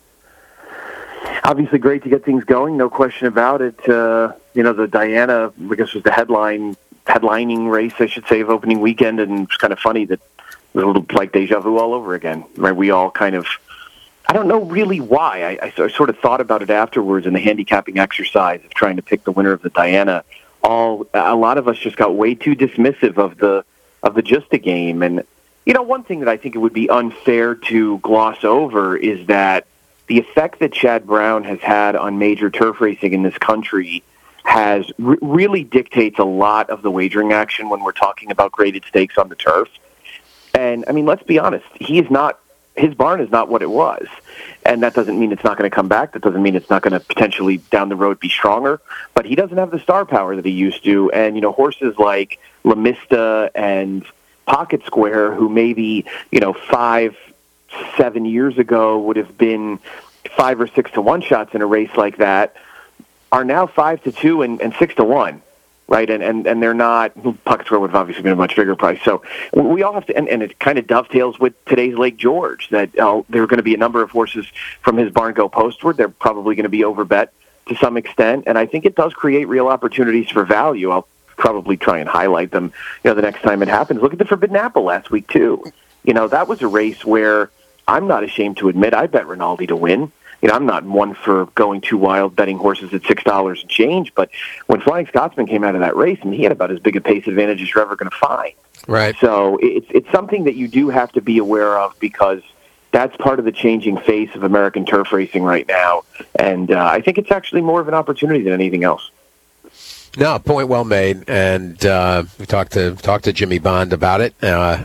Obviously great to get things going, no question about it. Uh, you know, the Diana, I guess, was the headline, headlining race, I should say, of opening weekend, and it's kind of funny that it was a little like deja vu all over again. Right? We all kind of, I don't know really why. I, I sort of thought about it afterwards in the handicapping exercise of trying to pick the winner of the Diana. All a lot of us just got way too dismissive of the of the just a game, and you know one thing that I think it would be unfair to gloss over is that the effect that Chad Brown has had on major turf racing in this country has r- really dictates a lot of the wagering action when we're talking about graded stakes on the turf. And I mean, let's be honest, he is not. His barn is not what it was. And that doesn't mean it's not going to come back. That doesn't mean it's not going to potentially down the road be stronger. But he doesn't have the star power that he used to. And, you know, horses like La Mista and Pocket Square, who maybe, you know, five, seven years ago would have been five or six to one shots in a race like that, are now five to two and, and six to one. Right, and, and and they're not. Pocket Square would have obviously been a much bigger price. So we all have to, and, and it kind of dovetails with today's Lake George. That uh, there are going to be a number of horses from his barn go postward. They're probably going to be overbet to some extent, and I think it does create real opportunities for value. I'll probably try and highlight them. You know, the next time it happens. Look at the Forbidden Apple last week too. You know, that was a race where I'm not ashamed to admit I bet Rinaldi to win. You know, I'm not one for going too wild, betting horses at six dollars and change, but when Flying Scotsman came out of that race, I mean, he had about as big a pace advantage as you're ever going to find. Right. So it's it's something that you do have to be aware of because that's part of the changing face of American turf racing right now, and uh, I think it's actually more of an opportunity than anything else. No, point well made, and uh, we talked to talked to Jimmy Bond about it. Uh,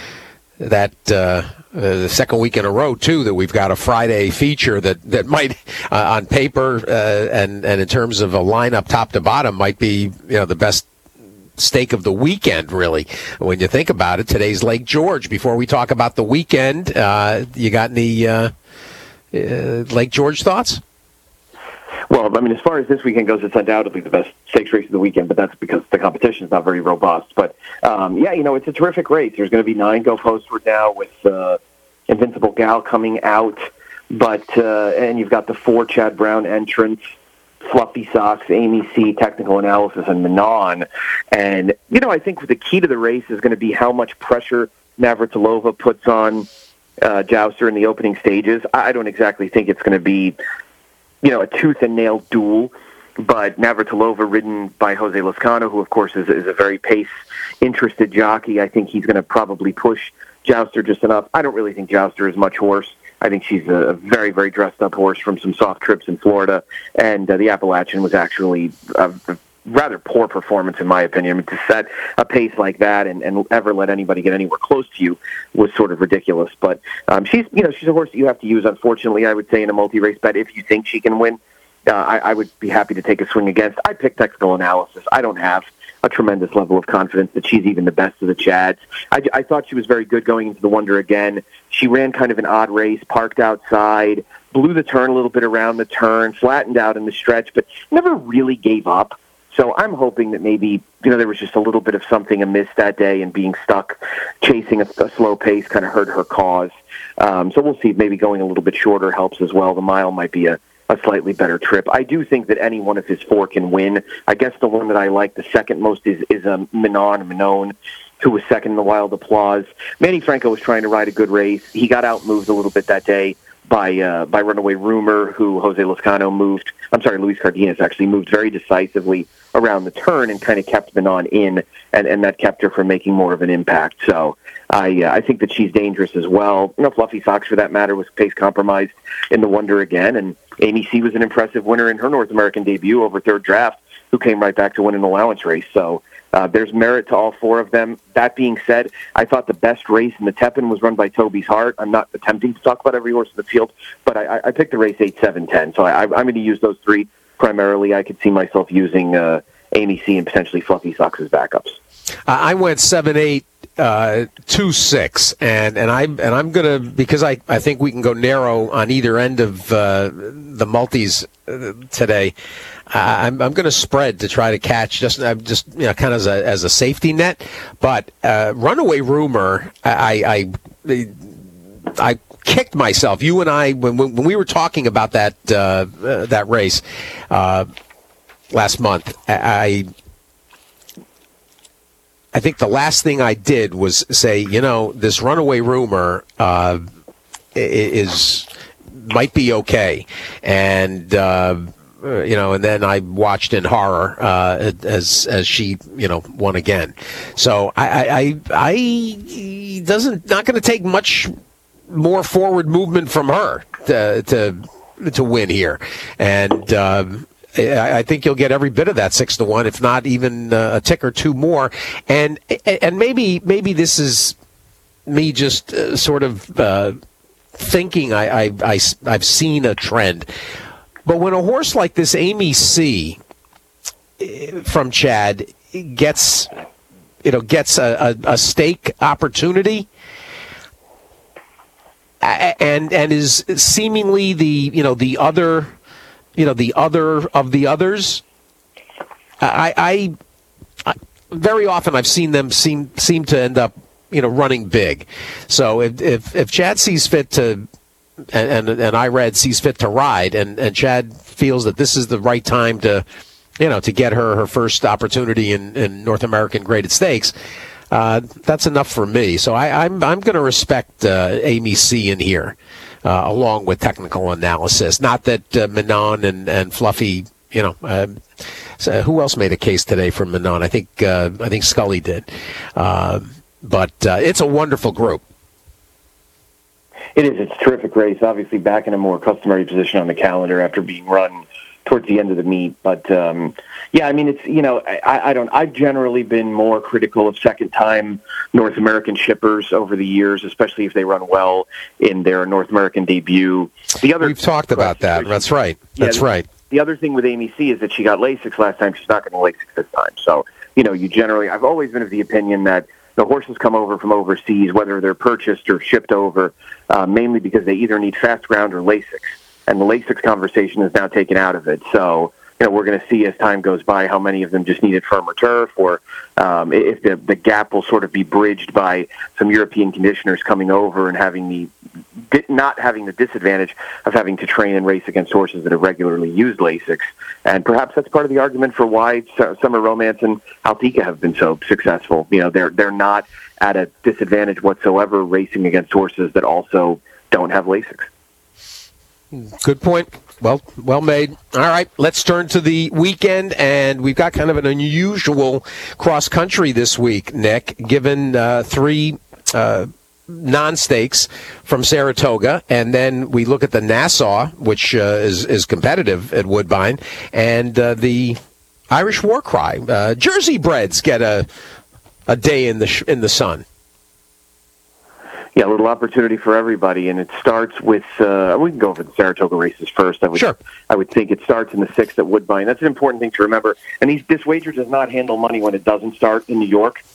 that uh, uh, the second week in a row too that we've got a Friday feature that that might uh, on paper uh, and and in terms of a lineup top to bottom might be you know the best stake of the weekend really when you think about it. Today's Lake George. Before we talk about the weekend, uh, you got any uh, uh, Lake George thoughts? Well, Well, I mean, as far as this weekend goes, it's undoubtedly the best stakes race of the weekend, but that's because the competition is not very robust. But, um, yeah, you know, it's a terrific race. There's going to be nine go postward now with uh, Invincible Gal coming out. But uh, and you've got the four Chad Brown entrants, Fluffy Socks, Amy C, Technical Analysis, and Manon. And, you know, I think the key to the race is going to be how much pressure Navratilova puts on uh, Jouster in the opening stages. I don't exactly think it's going to be, you know, a tooth-and-nail duel, but Navratilova, ridden by Jose Lezcano, who, of course, is, is a very pace-interested jockey, I think he's going to probably push Jouster just enough. I don't really think Jouster is much horse. I think she's a very, very dressed-up horse from some soft trips in Florida, and uh, the Appalachian was actually a, a rather poor performance, in my opinion. I mean, to set a pace like that and, and ever let anybody get anywhere close to you was sort of ridiculous. But um, she's, you know, she's a horse that you have to use, unfortunately, I would say, in a multi-race bet if you think she can win. Uh, I, I would be happy to take a swing against. I picked Technical Analysis. I don't have a tremendous level of confidence that she's even the best of the Chads. I, I thought she was very good going into the Wonder again. She ran kind of an odd race, parked outside, blew the turn a little bit around the turn, flattened out in the stretch, but never really gave up. So I'm hoping that maybe, you know, there was just a little bit of something amiss that day, and being stuck chasing a, a slow pace kind of hurt her cause. Um, so we'll see if maybe going a little bit shorter helps as well. The mile might be a a slightly better trip. I do think that any one of his four can win. I guess the one that I like the second most is, is a Manon, Manon, who was second in the Wild Applause. Manny Franco was trying to ride a good race. He got outmoved a little bit that day by uh, by Runaway Rumor, who Jose Lezcano moved. I'm sorry, Luis Cardenas actually moved very decisively around the turn and kind of kept Manon in, and, and that kept her from making more of an impact. So I uh, I think that she's dangerous as well. You know, Fluffy Socks, for that matter, was pace compromised in the Wonder again, and Amy C was an impressive winner in her North American debut over third draft, who came right back to win an allowance race. So uh, there's merit to all four of them. That being said, I thought the best race in the Tepin was run by Toby's Heart. I'm not attempting to talk about every horse in the field, but I, I picked the race eight, seven, ten. So I, I'm going to use those three primarily. I could see myself using uh, Amy C and potentially Fluffy Socks as backups. I went seven, eight, uh, two, six, and and I and I'm gonna, because I, I think we can go narrow on either end of uh, the multis uh, today. Uh, I'm I'm gonna spread to try to catch just uh, just you know kind of as a as a safety net. But uh, Runaway Rumor, I I I kicked myself. You and I when when we were talking about that uh, uh, that race uh, last month, I. I think the last thing I did was say, you know, this Runaway Rumor uh, is might be okay, and uh, you know, and then I watched in horror uh, as as she, you know, won again. So I I, I, I doesn't not going to take much more forward movement from her to to to win here, and. Uh, I think you'll get every bit of that six to one, if not even uh, a tick or two more. And and maybe maybe this is me just uh, sort of uh, thinking I, I, I, I've seen a trend. But when a horse like this Amy C from Chad gets, you know, gets a, a, a stake opportunity, and and is seemingly the you know the other. You know, the other of the others. I, I, I very often I've seen them seem seem to end up, you know, running big. So if if, if Chad sees fit to, and and, and Irad sees fit to ride, and, and Chad feels that this is the right time to, you know, to get her her first opportunity in, in North American graded stakes, uh, that's enough for me. So I, I'm I'm going to respect uh, Amy C in here. Uh, along with Technical Analysis. Not that uh, Manon and, and Fluffy, you know, uh, so who else made a case today for Manon? I think uh, I think Scully did. Uh, but uh, it's a wonderful group. It is. It's a terrific race. Obviously back in a more customary position on the calendar after being run towards the end of the meet. But, um, yeah, I mean, it's, you know, I, I don't, I've generally been more critical of second-time North American shippers over the years, especially if they run well in their North American debut. The other We've talked about that. That's right. That's yeah, right. The other thing with Amy C is that she got LASIX last time. She's not going to LASIX this time. So, you know, you generally, I've always been of the opinion that the horses come over from overseas, whether they're purchased or shipped over, uh, mainly because they either need fast ground or LASIX. and the Lasix conversation is now taken out of it. So, you know, we're going to see as time goes by how many of them just needed firmer turf, or um, if the the gap will sort of be bridged by some European conditioners coming over and having the not having the disadvantage of having to train and race against horses that have regularly used Lasix. And perhaps that's part of the argument for why Summer Romance and Altica have been so successful. You know, they're they're not at a disadvantage whatsoever racing against horses that also don't have Lasix. Good point. Well, well made. All right, let's turn to the weekend, and we've got kind of an unusual cross country this week, Nick, given uh, three uh, non-stakes from Saratoga, and then we look at the Nassau, which uh, is is competitive at Woodbine, and uh, the Irish War Cry. Uh, Jersey breds get a a day in the sh- in the sun. Yeah, a little opportunity for everybody, and it starts with, uh, we can go over the Saratoga races first. I would, sure. I would think it starts in the sixth at Woodbine. That's an important thing to remember. And these, this wager does not handle money when it doesn't start in New York.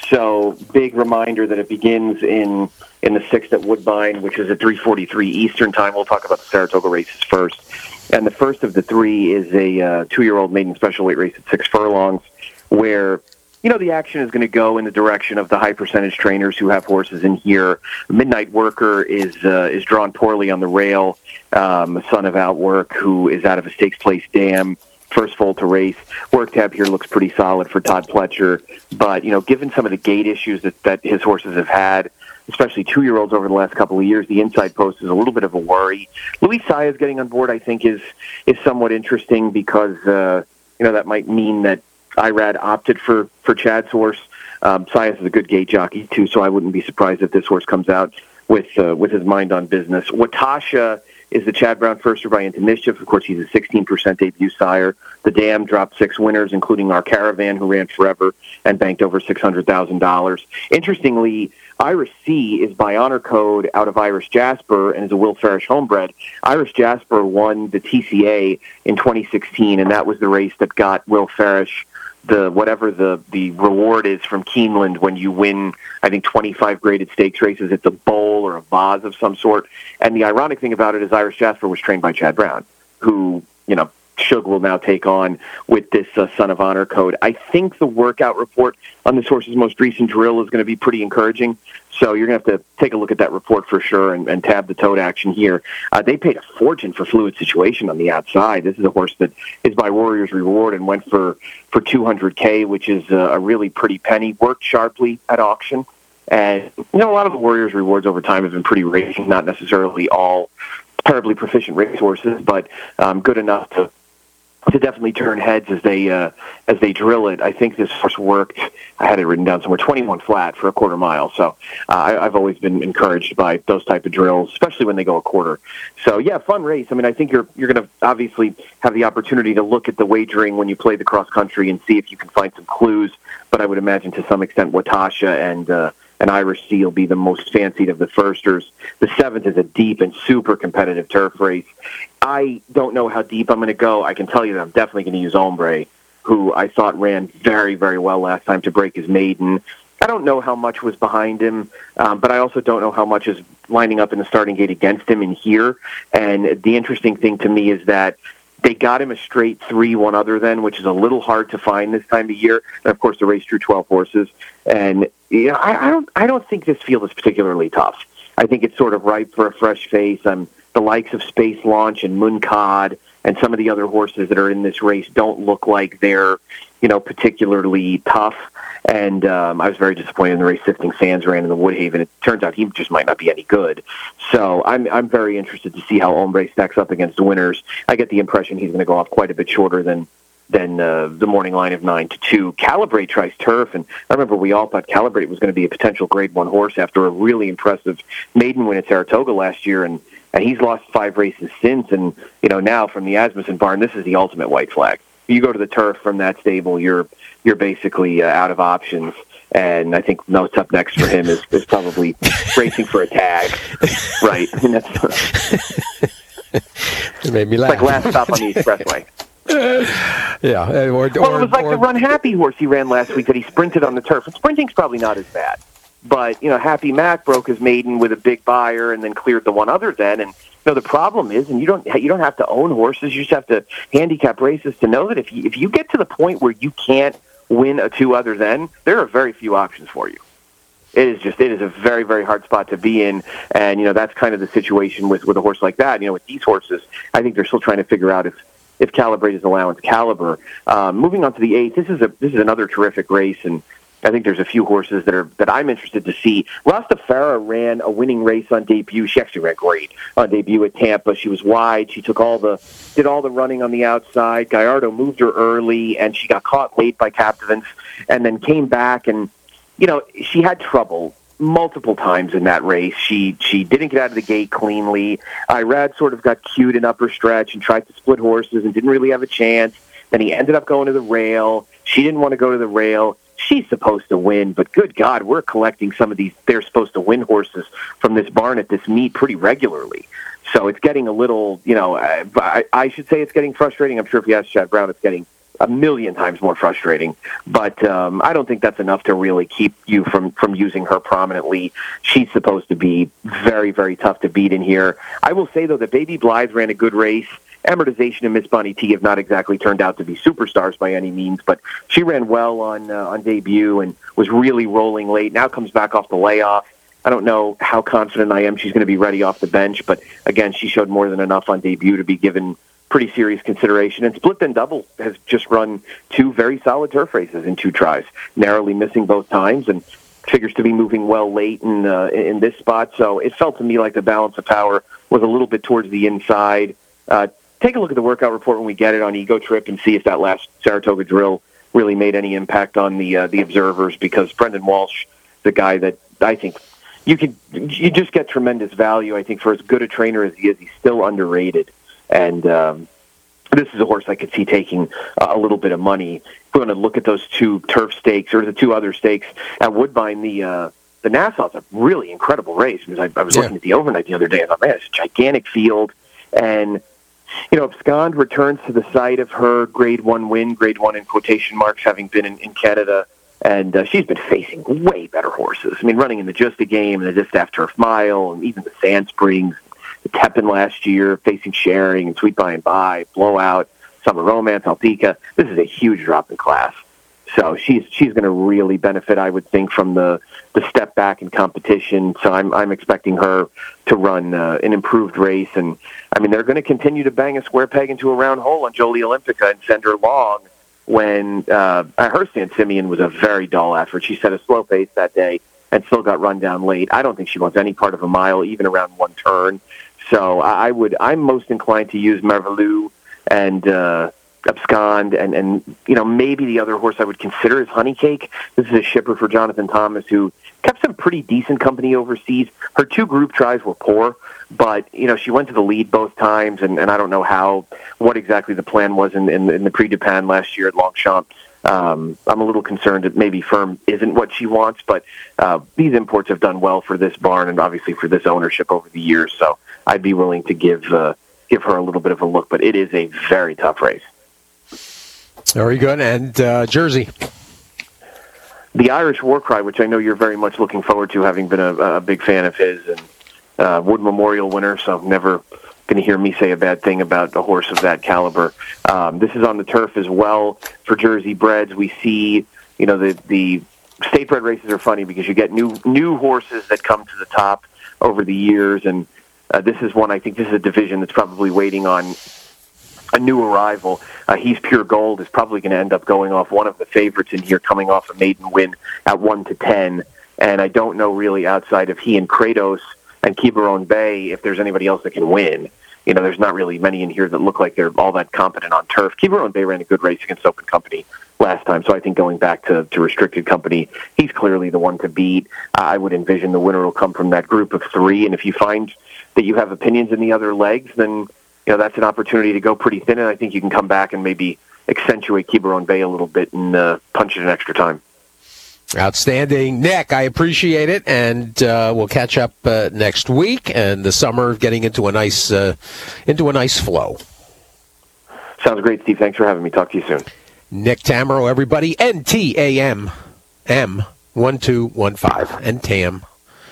So big reminder that it begins in in the sixth at Woodbine, which is at three forty-three Eastern Time. We'll talk about the Saratoga races first. And the first of the three is a uh, two-year-old maiden special weight race at six furlongs, where you know, the action is going to go in the direction of the high-percentage trainers who have horses in here. Midnight Worker is uh, is drawn poorly on the rail. Um, son of Outwork, who is out of a stakes place dam, first foal to race. Work Tab here looks pretty solid for Todd Pletcher. But, you know, given some of the gait issues that, that his horses have had, especially two-year-olds over the last couple of years, the inside post is a little bit of a worry. Luis Saez getting on board, I think, is, is somewhat interesting because, uh, you know, that might mean that Irad opted for, for Chad's horse. Um, Saez is a good gate jockey, too, so I wouldn't be surprised if this horse comes out with uh, with his mind on business. Watasha is the Chad Brown firster by Into Mischief. Of course, he's a sixteen percent debut sire. The Dam dropped six winners, including our Caravan, who ran forever and banked over six hundred thousand dollars. Interestingly, Irish C is by honor code out of Irish Jasper and is a Will Farish homebred. Irish Jasper won the T C A in twenty sixteen, and that was the race that got Will Farish the whatever the, the reward is from Keeneland when you win, I think, twenty-five graded stakes races. It's a bowl or a vase of some sort. And the ironic thing about it is Irish Jasper was trained by Chad Brown, who, you know, Shug will now take on with this uh, Son of Honor code. I think the workout report on this horse's most recent drill is going to be pretty encouraging. So you're going to have to take a look at that report for sure and, and tab the tote action here. Uh, they paid a fortune for Fluid Situation on the outside. This is a horse that is by Warrior's Reward and went for, for two hundred K, which is a, a really pretty penny. Worked sharply at auction. And, you know, a lot of the Warrior's Rewards over time have been pretty racing, not necessarily all terribly proficient racehorses, but um, good enough to to definitely turn heads as they uh, as they drill it. I think this horse worked, I had it written down somewhere, twenty-one flat for a quarter mile. So uh, I, I've always been encouraged by those type of drills, especially when they go a quarter. So, yeah, fun race. I mean, I think you're you're going to obviously have the opportunity to look at the wagering when you play the cross-country and see if you can find some clues. But I would imagine to some extent Watasha and uh, and Irish Sea will be the most fancied of the firsters. The seventh is a deep and super competitive turf race. I don't know how deep I'm going to go. I can tell you that I'm definitely going to use Ombre, who I thought ran very, very well last time to break his maiden. I don't know how much was behind him, um, but I also don't know how much is lining up in the starting gate against him in here. And the interesting thing to me is that they got him a straight three, one other than, which is a little hard to find this time of year. And of course, the race drew twelve horses. And you know, I, I don't, I don't think this field is particularly tough. I think it's sort of ripe for a fresh face. I'm the likes of Space Launch and Munkad and some of the other horses that are in this race don't look like they're, you know, particularly tough. And um, I was very disappointed in the race Sifting Sands ran in the Woodhaven. It turns out he just might not be any good. So I'm I'm very interested to see how Ombre stacks up against the winners. I get the impression he's going to go off quite a bit shorter than than uh, the morning line of nine to two. Calibrate tries turf, and I remember we all thought Calibrate was going to be a potential grade one horse after a really impressive maiden win at Saratoga last year, and And he's lost five races since, and you know now from the Asmussen barn, this is the ultimate white flag. You go to the turf from that stable, you're you're basically uh, out of options. And I think what's up next for him is, is probably racing for a tag, right? And that's it made me laugh. Like last stop on the expressway. yeah. Or, or, well, it was like or, the Run Happy horse he ran last week that he sprinted on the turf. And sprinting's probably not as bad. But, you know, Happy Mac broke his maiden with a big buyer and then cleared the one other then. And know, the problem is, and you don't you don't have to own horses. You just have to handicap races to know that if you, if you get to the point where you can't win a two other than, there are very few options for you. It is just, it is a very, very hard spot to be in. And, you know, that's kind of the situation with, with a horse like that. You know, with these horses, I think they're still trying to figure out if, if Calibrate is allowance caliber. Um, moving on to the eighth, this is a, this is another terrific race. And I think there's a few horses that are, that I'm interested to see. Rastafari ran a winning race on debut. She actually ran great on debut at Tampa. She was wide. She took all the, did all the running on the outside. Gallardo moved her early and she got caught late by Captivance and then came back and, you know, she had trouble multiple times in that race. She she didn't get out of the gate cleanly. Irad sort of got cute in upper stretch and tried to split horses and didn't really have a chance. Then he ended up going to the rail. She didn't want to go to the rail. She's supposed to win, but good God, we're collecting some of these they're supposed to win horses from this barn at this meet pretty regularly. So it's getting a little, you know, I, I should say it's getting frustrating. I'm sure if you ask Chad Brown, it's getting a million times more frustrating, but um, I don't think that's enough to really keep you from, from using her prominently. She's supposed to be very, very tough to beat in here. I will say, though, that Baby Blythe ran a good race. Amortization and Miss Bonnie T have not exactly turned out to be superstars by any means, but she ran well on uh, on debut and was really rolling late. Now comes back off the layoff. I don't know how confident I am she's going to be ready off the bench, but again, she showed more than enough on debut to be given pretty serious consideration. And Split Then Double has just run two very solid turf races in two tries, narrowly missing both times, and figures to be moving well late in uh, in this spot. So it felt to me like the balance of power was a little bit towards the inside. Uh, take a look at the workout report when we get it on Ego Trip and see if that last Saratoga drill really made any impact on the uh, the observers, because Brendan Walsh, the guy that I think you can you just get tremendous value. I think for as good a trainer as he is, he's still underrated. And um, this is a horse I could see taking uh, a little bit of money. We're going to look at those two turf stakes, or the two other stakes at Woodbine. The uh, the Nassau's a really incredible race. Because I, I was yeah. looking at the overnight the other day. I thought, man, it's a gigantic field. And, you know, Abscond returns to the site of her grade one win, grade one in quotation marks, having been in, in Canada. And uh, she's been facing way better horses. I mean, running in the Just a Game and the Distaff Turf Mile and even the Sand Springs. Tepin last year, facing Sharing and Sweet By and By, Blowout, Summer Romance, Alpica. This is a huge drop in class. So she's she's going to really benefit, I would think, from the, the step back in competition. So I'm I'm expecting her to run uh, an improved race. And, I mean, they're going to continue to bang a square peg into a round hole on Jolie Olympica and send her long when uh, her San Simeon was a very dull effort. She set a slow pace that day and still got run down late. I don't think she wants any part of a mile, even around one turn. So I would, I'm most inclined to use Merveilleux and uh, Abscond, and, and you know maybe the other horse I would consider is Honeycake. This is a shipper for Jonathan Thomas who kept some pretty decent company overseas. Her two group tries were poor, but you know she went to the lead both times, and, and I don't know how what exactly the plan was in, in, in the Prix du Pan last year at Longchamp. Um, I'm a little concerned that maybe Firm isn't what she wants, but uh, these imports have done well for this barn and obviously for this ownership over the years. So I'd be willing to give uh, give her a little bit of a look, but it is a very tough race. Very good. And uh, Jersey. The Irish War Cry, which I know you're very much looking forward to, having been a, a big fan of his, and uh, Wood Memorial winner, so never going to hear me say a bad thing about a horse of that caliber. Um, this is on the turf as well for Jersey breds. We see, you know, the the state bred races are funny because you get new new horses that come to the top over the years, and uh, this is one, I think this is a division that's probably waiting on a new arrival. Uh, He's Pure Gold is probably going to end up going off one of the favorites in here, coming off a maiden win at one to ten, and I don't know really outside of he and Kratos and Quiberon Bay if there's anybody else that can win. You know, there's not really many in here that look like they're all that competent on turf. Quiberon Bay ran a good race against Open Company last time, so I think going back to, to Restricted Company, he's clearly the one to beat. Uh, I would envision the winner will come from that group of three, and if you find that you have opinions in the other legs, then you know that's an opportunity to go pretty thin, and I think you can come back and maybe accentuate Quiberon Bay a little bit and uh, punch it in extra time. Outstanding. Nick, I appreciate it, and uh, we'll catch up uh, next week, and the summer getting into a nice uh, into a nice flow. Sounds great, Steve. Thanks for having me. Talk to you soon. Nick Tammaro, everybody. N T A M M one two one five. N T A M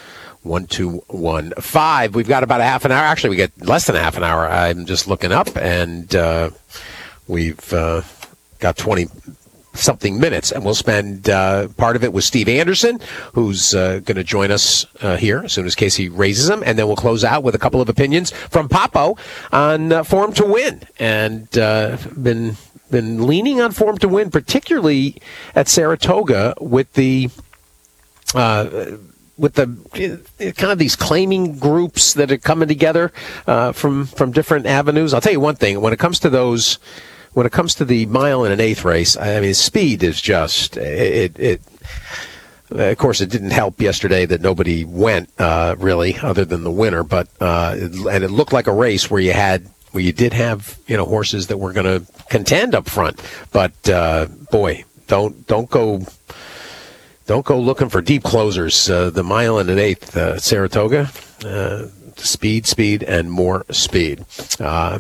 one two one five. We've got about a half an hour. Actually, we get less than a half an hour. I'm just looking up, and uh, we've uh, got twenty-something minutes, and we'll spend uh, part of it with Steve Anderson, who's uh, going to join us uh, here as soon as Casey raises them, and then we'll close out with a couple of opinions from Papo on uh, Form to Win, and uh, been been leaning on Form to Win, particularly at Saratoga with the uh, with the uh, kind of these claiming groups that are coming together uh, from from different avenues. I'll tell you one thing: when it comes to those, when it comes to the mile and an eighth race, I mean, speed is just it. it Of course, it didn't help yesterday that nobody went, uh, really, other than the winner. But uh, and it looked like a race where you had, where you did have, you know, horses that were going to contend up front. But uh, boy, don't don't go, don't go looking for deep closers. Uh, the mile and an eighth, uh, Saratoga, uh, speed, speed, and more speed. Uh,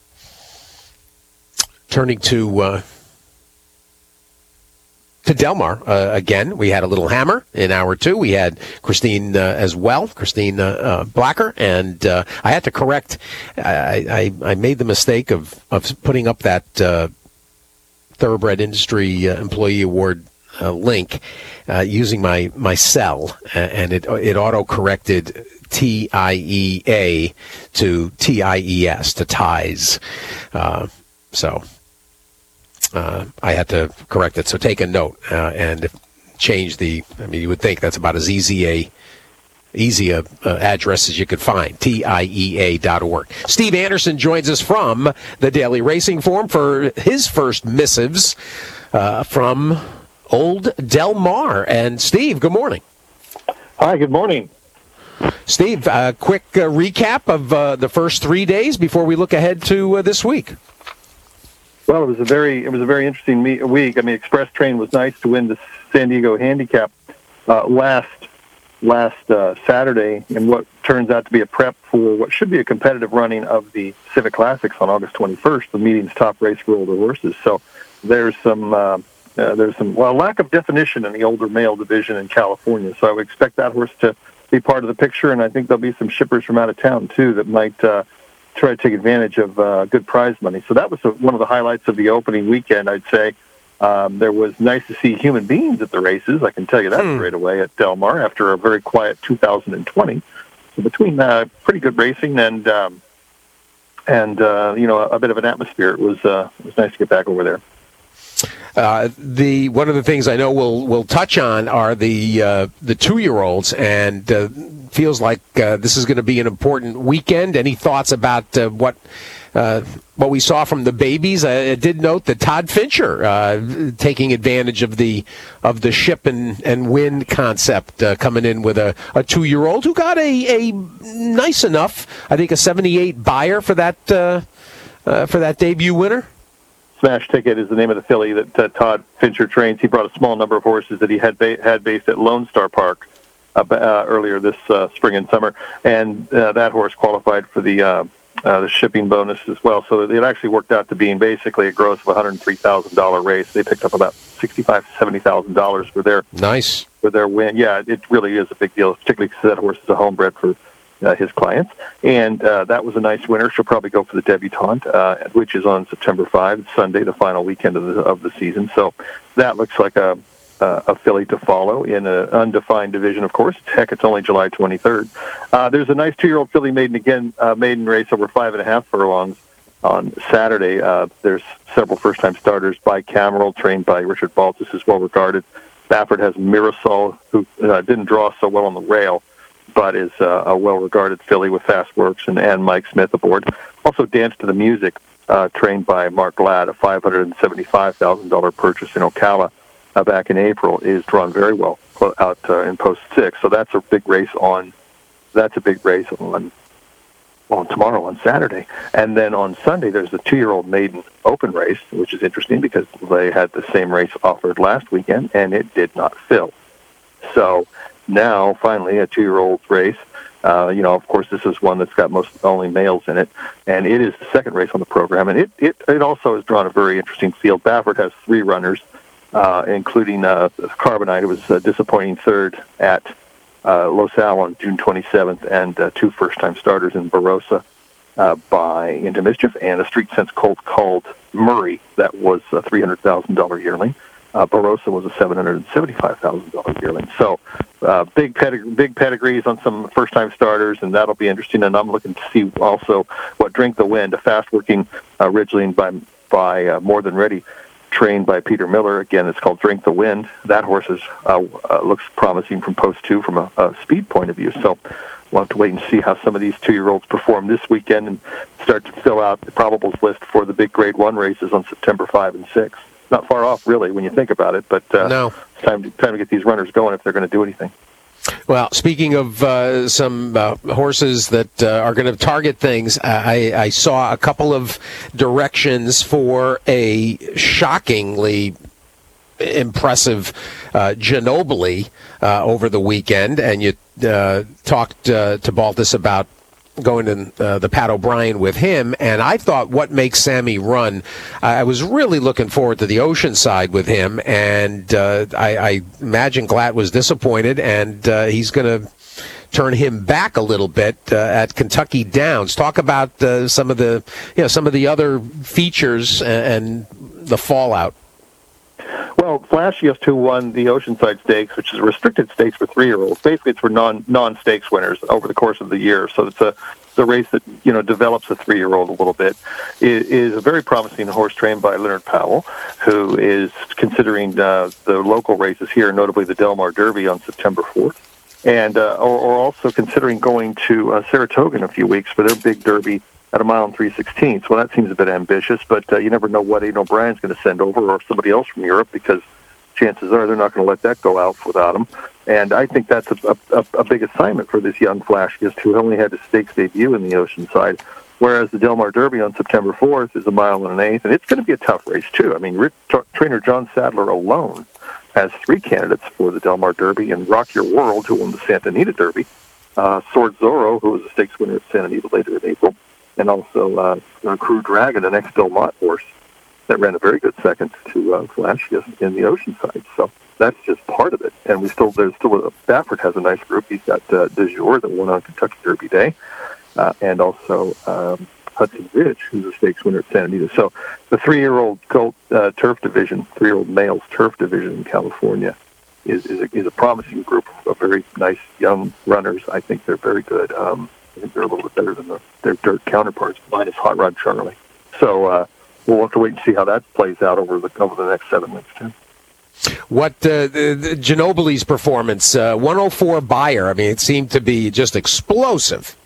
turning to. Uh, To Del Mar, uh, again, we had a little hammer in hour two. We had Christine uh, as well, Christine uh, uh, Blacker, and uh, I had to correct, I, I, I made the mistake of, of putting up that uh, Thoroughbred Industry uh, Employee Award uh, link uh, using my, my cell, and it, it auto-corrected T I E A to T I E S, to ties. Uh, so... Uh, I had to correct it, so take a note uh, and change the. I mean, you would think that's about as easy a easy a uh, address as you could find. T I E A dot org. Steve Anderson joins us from the Daily Racing Form for his first missives uh, from Old Del Mar. And Steve, good morning. Hi, good morning. Steve, a uh, quick uh, recap of uh, the first three days before we look ahead to uh, this week. Well, it was a very it was a very interesting me- week. I mean, Express Train was nice to win the San Diego Handicap uh, last last uh, Saturday, in what turns out to be a prep for what should be a competitive running of the Civic Classics on August twenty-first, the meeting's top race for older horses. So there's some uh, uh, there's some well lack of definition in the older male division in California. So I would expect that horse to be part of the picture, and I think there'll be some shippers from out of town too that might. Uh, try to take advantage of uh, good prize money. So that was a, one of the highlights of the opening weekend, I'd say. Um, there was nice to see human beings at the races. I can tell you that hmm. right away at Del Mar after a very quiet two thousand twenty. So between uh, pretty good racing and, um, and uh, you know, a, a bit of an atmosphere, it was, uh, it was nice to get back over there. Uh, the one of the things I know we'll we'll touch on are the uh, the two-year-olds, and uh, feels like uh, this is going to be an important weekend. Any thoughts about uh, what uh, what we saw from the babies? I, I did note that Todd Fincher uh, taking advantage of the of the ship and, and win concept, uh, coming in with a, a two-year-old who got a, a nice enough, I think, a seventy-eight buyer for that uh, uh, for that debut winner. Smash Ticket is the name of the filly that uh, Todd Fincher trains. He brought a small number of horses that he had ba- had based at Lone Star Park uh, uh, earlier this uh, spring and summer, and uh, that horse qualified for the uh, uh, the shipping bonus as well. So it actually worked out to being basically a gross of one hundred three thousand dollars race. They picked up about sixty-five thousand dollars, seventy thousand dollars for their nice for their win. Yeah, it really is a big deal, particularly because that horse is a homebred for Uh, his clients, and uh, that was a nice winner. She'll probably go for the debutante, uh, which is on September fifth, Sunday, the final weekend of the of the season. So that looks like a uh, a filly to follow in an undefined division. Of course, heck, it's only July twenty-third. Uh, there's a nice two-year-old filly maiden again, uh, maiden race over five and a half furlongs on Saturday. Uh, there's several first-time starters. Bicameral, trained by Richard Baltus, is well regarded. Baffert has Mirasol, who uh, didn't draw so well on the rail, but is uh, a well-regarded filly with fast works, and, and Mike Smith aboard. Also, Dance to the Music, uh, trained by Mark Ladd, a five hundred seventy-five thousand dollars purchase in Ocala uh, back in April, is drawn very well out uh, in post six. So that's a big race on. That's a big race on on tomorrow on Saturday, and then on Sunday there's the two-year-old maiden open race, which is interesting because they had the same race offered last weekend, and it did not fill. So now, finally, a two-year-old race. Uh, you know, of course, this is one that's got most only males in it, and it is the second race on the program. And it it, it also has drawn a very interesting field. Baffert has three runners, uh, including uh, Carbonite, who was a disappointing third at uh, Los Al on June twenty-seventh, and uh, two first-time starters in Barossa uh, by Into Mischief, and a Street Sense colt called Murray that was a three hundred thousand dollars yearling. Uh, Barossa was a seven hundred seventy-five thousand dollars yearling. So uh, big pedig- big pedigrees on some first-time starters, and that'll be interesting. And I'm looking to see also what Drink the Wind, a fast-working uh, Ridgeline by, by uh, More Than Ready, trained by Peter Miller. Again, it's called Drink the Wind. That horse is, uh, uh, looks promising from post two from a, a speed point of view. So we'll have to wait and see how some of these two-year-olds perform this weekend and start to fill out the probables list for the big Grade One races on September fifth and sixth. Not far off, really, when you think about it, but uh, no. it's time to, time to get these runners going if they're going to do anything. Well, speaking of uh, some uh, horses that uh, are going to target things, I, I saw a couple of directions for a shockingly impressive uh, Ginobili uh, over the weekend, and you uh, talked uh, to Baltus about going to uh, the Pat O'Brien with him, and I thought what makes Sammy run, I was really looking forward to the Oceanside with him, and uh, I, I imagine Glatt was disappointed, and uh, he's going to turn him back a little bit uh, at Kentucky Downs. Talk about uh, some of the, you know, some of the other features and, and the fallout. Well, Flashiest, who won the Oceanside Stakes, which is a restricted stakes for three-year-olds. Basically, it's for non, non-stakes winners over the course of the year. So it's a, it's a race that, you know, develops a three-year-old a little bit. It is a very promising horse trained by Leonard Powell, who is considering uh, the local races here, notably the Del Mar Derby on September fourth, and uh, or, or also considering going to uh, Saratoga in a few weeks for their big derby at a mile and three sixteenths. Well, that seems a bit ambitious, but uh, you never know what Aidan O'Brien's going to send over, or somebody else from Europe, because chances are they're not going to let that go out without him. And I think that's a, a, a big assignment for this young Flashiest, who only had his stakes debut in the Oceanside, whereas the Del Mar Derby on September fourth is a mile and an eighth, and it's going to be a tough race, too. I mean, Rick, tra- trainer John Sadler alone has three candidates for the Del Mar Derby, and Rock Your World, who won the Santa Anita Derby, uh, Sword Zorro, who was a stakes winner at Santa Anita later in April, and also uh, uh, Crew Dragon, an ex-Belmont horse that ran a very good second to uh, Flashiest in the Oceanside. So that's just part of it. And we still, there's still, a, Baffert has a nice group. He's got uh, De Jour that won on Kentucky Derby Day, uh, and also um, Hudson Ridge, who's a stakes winner at Santa Anita. So the three-year-old colt uh, turf division, three-year-old males turf division in California is is a, is a promising group of very nice young runners. I think they're very good. Um, I think they're a little bit better than the, their dirt counterparts, minus Hot Rod Charlie. So uh, we'll have to wait and see how that plays out over the over the next seven weeks, too. What uh, the, the Ginobili's performance, uh, one oh four Bayer, I mean, it seemed to be just explosive.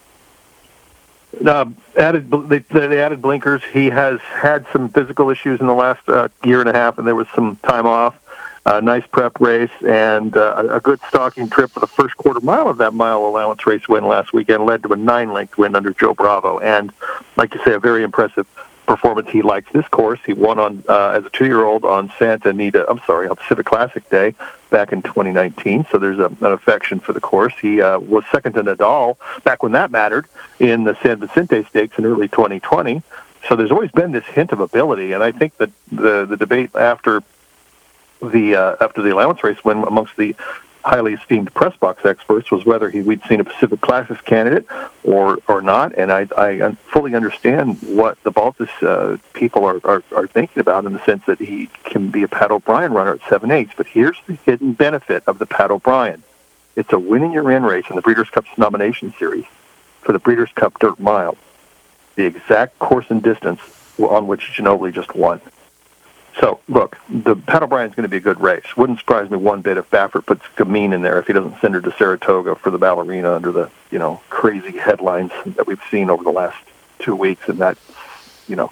Uh, added they, they added blinkers. He has had some physical issues in the last uh, year and a half, and there was some time off. Uh, nice prep race and uh, a good stalking trip for the first quarter mile of that mile allowance race win last weekend led to a nine-length win under Joe Bravo. And, like you say, a very impressive performance. He likes this course. He won on uh, as a two-year-old on Santa Anita, I'm sorry, on Pacific Classic Day back in twenty nineteen. So there's a, an affection for the course. He uh, was second to Nadal back when that mattered in the San Vicente Stakes in early twenty twenty. So there's always been this hint of ability. And I think that the, the debate after the uh, after the allowance race win amongst the highly esteemed press box experts was whether he, we'd seen a Pacific Classics candidate or or not, and I, I fully understand what the Baltus uh, people are, are, are thinking about in the sense that he can be a Pat O'Brien runner at seven eighths, but here's the hidden benefit of the Pat O'Brien. It's a win-and-you're-in race in the Breeders' Cup nomination series for the Breeders' Cup Dirt Mile, the exact course and distance on which Ginobili just won. So, look, the Pat O'Brien's going to be a good race. Wouldn't surprise me one bit if Baffert puts Gamine in there if he doesn't send her to Saratoga for the ballerina under the, you know, crazy headlines that we've seen over the last two weeks in that, you know,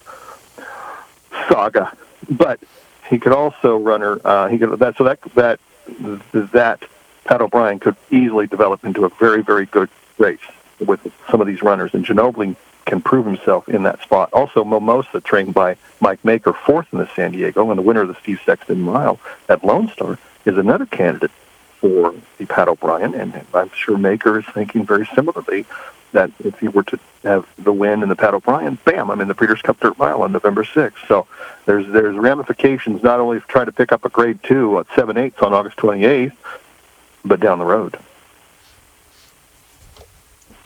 saga. But he could also run her, uh, he could, that, so that, that, that Pat O'Brien could easily develop into a very, very good race with some of these runners. And Ginobili can prove himself in that spot. Also, Mimosa, trained by Mike Maker, fourth in the San Diego, and the winner of the Steve Sexton Mile at Lone Star, is another candidate for the Pat O'Brien, and I'm sure Maker is thinking very similarly that if he were to have the win in the Pat O'Brien, bam, I'm in the Breeders' Cup Dirt Mile on November sixth. So there's there's ramifications not only for trying to pick up a grade two at seven eighths on August twenty-eighth, but down the road.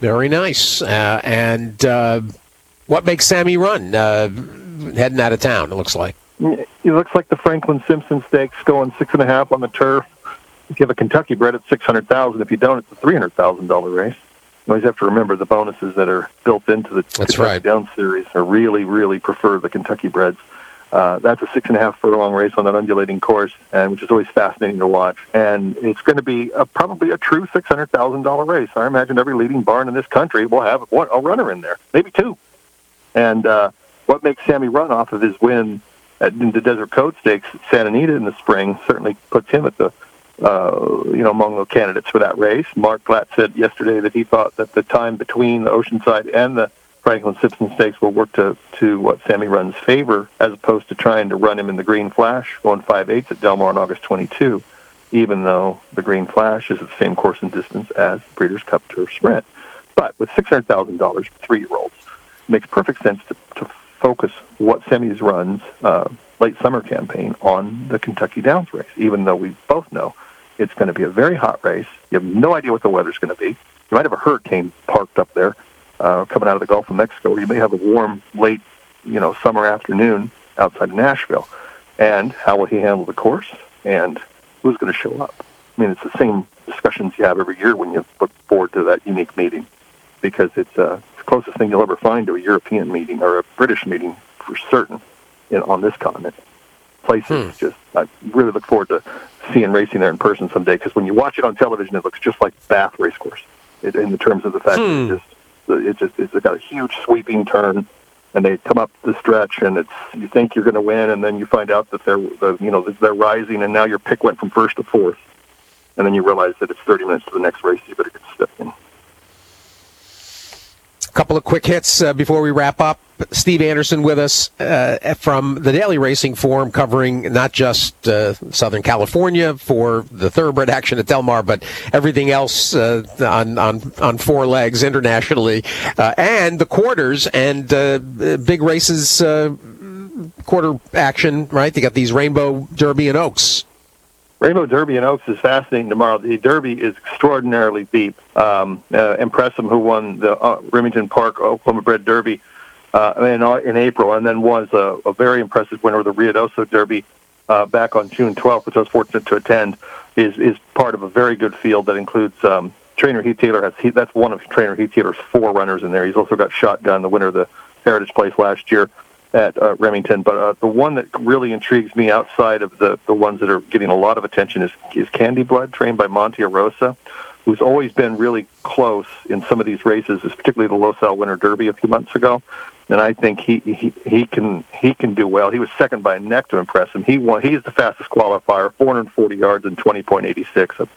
Very nice. Uh, and uh, what makes Sammy run? Uh, heading out of town, it looks like. It looks like the Franklin Simpson Stakes going six and a half on the turf. If you have a Kentucky bred at six hundred thousand dollars, if you don't, it's a three hundred thousand dollars race. You always have to remember the bonuses that are built into the That's Kentucky right. Downs series are really, really prefer the Kentucky breds. Uh, that's a six and a half furlong race on that undulating course, and which is always fascinating to watch. And it's going to be a, probably a true six hundred thousand dollars race. I imagine every leading barn in this country will have one, a runner in there, maybe two. And uh, what makes Sammy run off of his win at the Desert Code Stakes at Santa Anita in the spring certainly puts him at the Uh, you know, among the candidates for that race. Mark Platt said yesterday that he thought that the time between the Oceanside and the Franklin Simpson Stakes will work to, to what Sammy Run's favor, as opposed to trying to run him in the Green Flash, going five eighths at Del Mar on August twenty-second, even though the Green Flash is at the same course and distance as the Breeders' Cup Turf Sprint. But with six hundred thousand dollars for three-year-olds, it makes perfect sense to, to focus what Sammy's runs uh, late summer campaign on the Kentucky Downs race, even though we both know it's going to be a very hot race. You have no idea what the weather's going to be. You might have a hurricane parked up there uh, coming out of the Gulf of Mexico, or you may have a warm, late, you know, summer afternoon outside of Nashville. And how will he handle the course? And who's going to show up? I mean, it's the same discussions you have every year when you look forward to that unique meeting, because it's, uh, it's the closest thing you'll ever find to a European meeting or a British meeting for certain in, on this continent. Places hmm. just, I really look forward to seeing racing there in person someday, because when you watch it on television, it looks just like Bath Racecourse it, in the terms of the fact hmm. that it's just, it just, it's got a huge sweeping turn, and they come up the stretch, and it's, you think you're going to win, and then you find out that they're, the, you know, they're rising, and now your pick went from first to fourth, and then you realize that it's thirty minutes to the next race, you better get stuck in. A couple of quick hits uh, before we wrap up. Steve Anderson with us uh, from the Daily Racing Forum, covering not just uh, Southern California for the thoroughbred action at Del Mar, but everything else uh, on, on on four legs internationally, uh, and the quarters and uh, big races, uh, quarter action, right? They got these Rainbow Derby and Oaks. Rainbow Derby and Oaks is fascinating tomorrow. The Derby is extraordinarily deep. Um, uh, Impressum, who won the uh, Remington Park Oklahoma Bred Derby uh, in, in April, and then was a, a very impressive winner of the Ruidoso Derby uh, back on June twelfth, which I was fortunate to attend, is is part of a very good field that includes um, Trainer Heath Taylor. Has he, that's one of Trainer Heath Taylor's four runners in there. He's also got Shotgun, the winner of the Heritage Place last year at uh, Remington. But uh, the one that really intrigues me outside of the, the ones that are getting a lot of attention is, is Candy Blood, trained by Monte Rosa, who's always been really close in some of these races, particularly the Los Al Winter Derby a few months ago. And I think he, he he can he can do well. He was second by a neck to Impressum. He won. He's the fastest qualifier, four hundred forty yards in twenty point eight six. A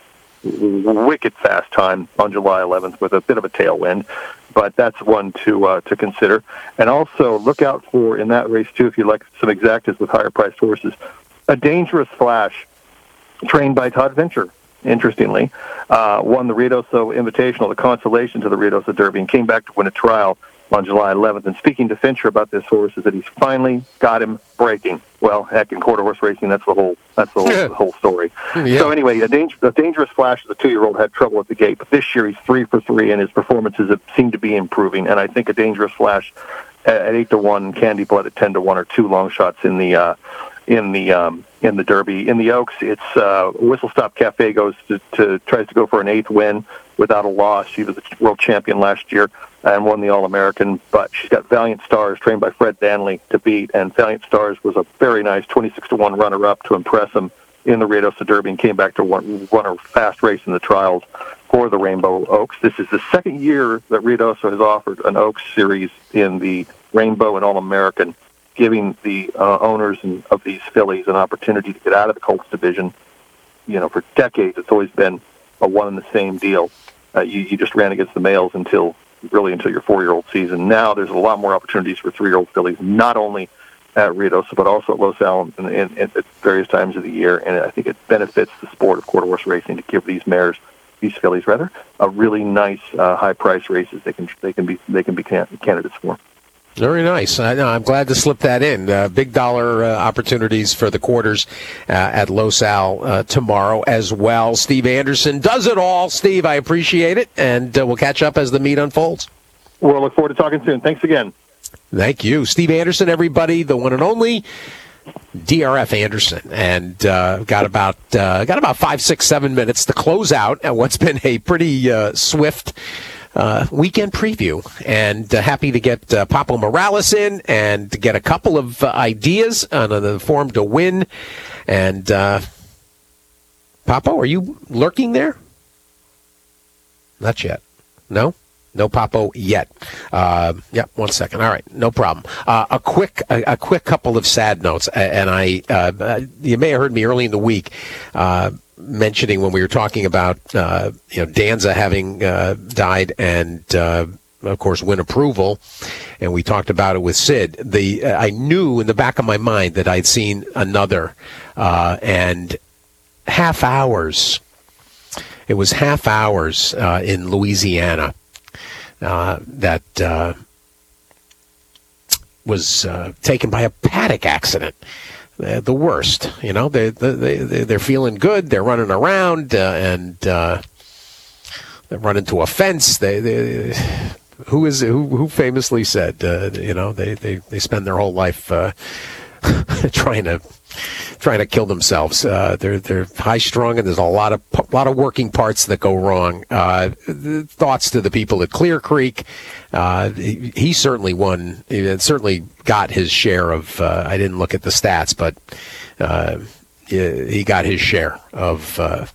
wicked fast time on July eleventh with a bit of a tailwind. But that's one to uh, to consider. And also look out for, in that race too, if you like some exactas with higher priced horses, a Dangerous Flash, trained by Todd Fincher, interestingly, uh, won the Ruidoso Invitational, the consolation to the Ruidoso Derby, and came back to win a trial on July eleventh. And speaking to Fincher about this horse is that he's finally got him breaking. Well, heck, in quarter horse racing, that's the whole that's the whole, yeah. the whole story. Yeah. So anyway, a, danger, a Dangerous Flash, as a two-year-old, had trouble at the gate, but this year he's three for three, and his performances have seemed to be improving. And I think a Dangerous Flash at eight to one, Candy Blood at ten to one, are two long shots in the uh, in the um, in the Derby. In the Oaks, it's uh, Whistle Stop Cafe goes to, to tries to go for an eighth win without a loss. She was the world champion last year and won the All-American, but she's got Valiant Stars, trained by Fred Danley, to beat, and Valiant Stars was a very nice twenty-six to one runner-up to Impressum in the Ruidoso Derby, and came back to run, run a fast race in the trials for the Rainbow Oaks. This is the second year that Ruidoso has offered an Oaks series in the Rainbow and All-American, giving the uh, owners and, of these fillies an opportunity to get out of the Colts division. You know, for decades, it's always been a one and the same deal. Uh, you, you just ran against the males until really until your four-year-old season. Now there's a lot more opportunities for three-year-old fillies, not only at Ruidoso, but also at Los Al and, and, and at various times of the year. And I think it benefits the sport of quarter horse racing to give these mares, these fillies rather, a really nice uh, high-price races they can they can be they can be can- candidates for. Very nice. I know. I'm glad to slip that in. Uh, big dollar uh, opportunities for the quarters uh, at Los Al uh, tomorrow as well. Steve Anderson does it all. Steve, I appreciate it, and uh, we'll catch up as the meet unfolds. We'll look forward to talking soon. Thanks again. Thank you. Steve Anderson, everybody, the one and only D R F Anderson, and uh, got about uh, got about five, six, seven minutes to close out at what's been a pretty uh, swift Uh, weekend preview, and uh, happy to get uh, Papo Morales in and to get a couple of uh, ideas on uh, the form to win. And uh, Papo, are you lurking there? Not yet. No? No Papo yet. Uh, yep, one second. All right, no problem. Uh, a quick, a, a quick couple of sad notes, and I, uh, you may have heard me early in the week uh, mentioning when we were talking about uh, you know Danza having uh, died and uh, of course win approval, and we talked about it with Sid. The uh, I knew in the back of my mind that I'd seen another uh, and half hours. It was half hours uh, in Louisiana uh, that uh, was uh, taken by a paddock accident. Uh, the worst, you know. They they they're feeling good. They're running around uh, and uh, they run into a fence. They, they who is who who famously said, uh, you know, they, they, they spend their whole life uh, trying to trying to kill themselves. Uh, they're they're high strung, and there's a lot of a lot of working parts that go wrong. Uh, thoughts to the people at Clear Creek. Uh, he, he certainly won. He certainly got his share of. Uh, I didn't look at the stats, but uh, he, he got his share of uh,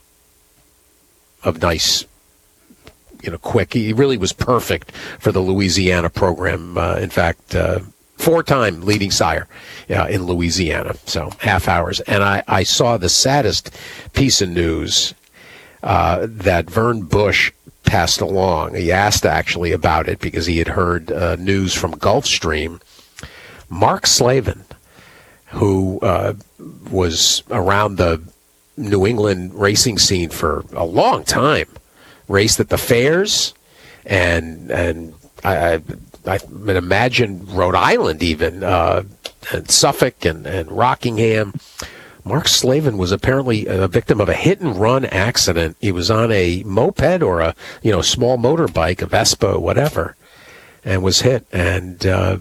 of nice, you know, quick. He really was perfect for the Louisiana program. Uh, in fact, uh, four-time leading sire uh, in Louisiana. So half hours, and I, I saw the saddest piece of news uh, that Vern Bush passed along. He asked actually about it because he had heard uh, news from Gulfstream. Mark Slavin, who uh, was around the New England racing scene for a long time, raced at the fairs, and and I, I, I imagine Rhode Island even, uh, and Suffolk and, and Rockingham. Mark Slavin was apparently a victim of a hit-and-run accident. He was on a moped or a you know small motorbike, a Vespa, whatever, and was hit, and uh,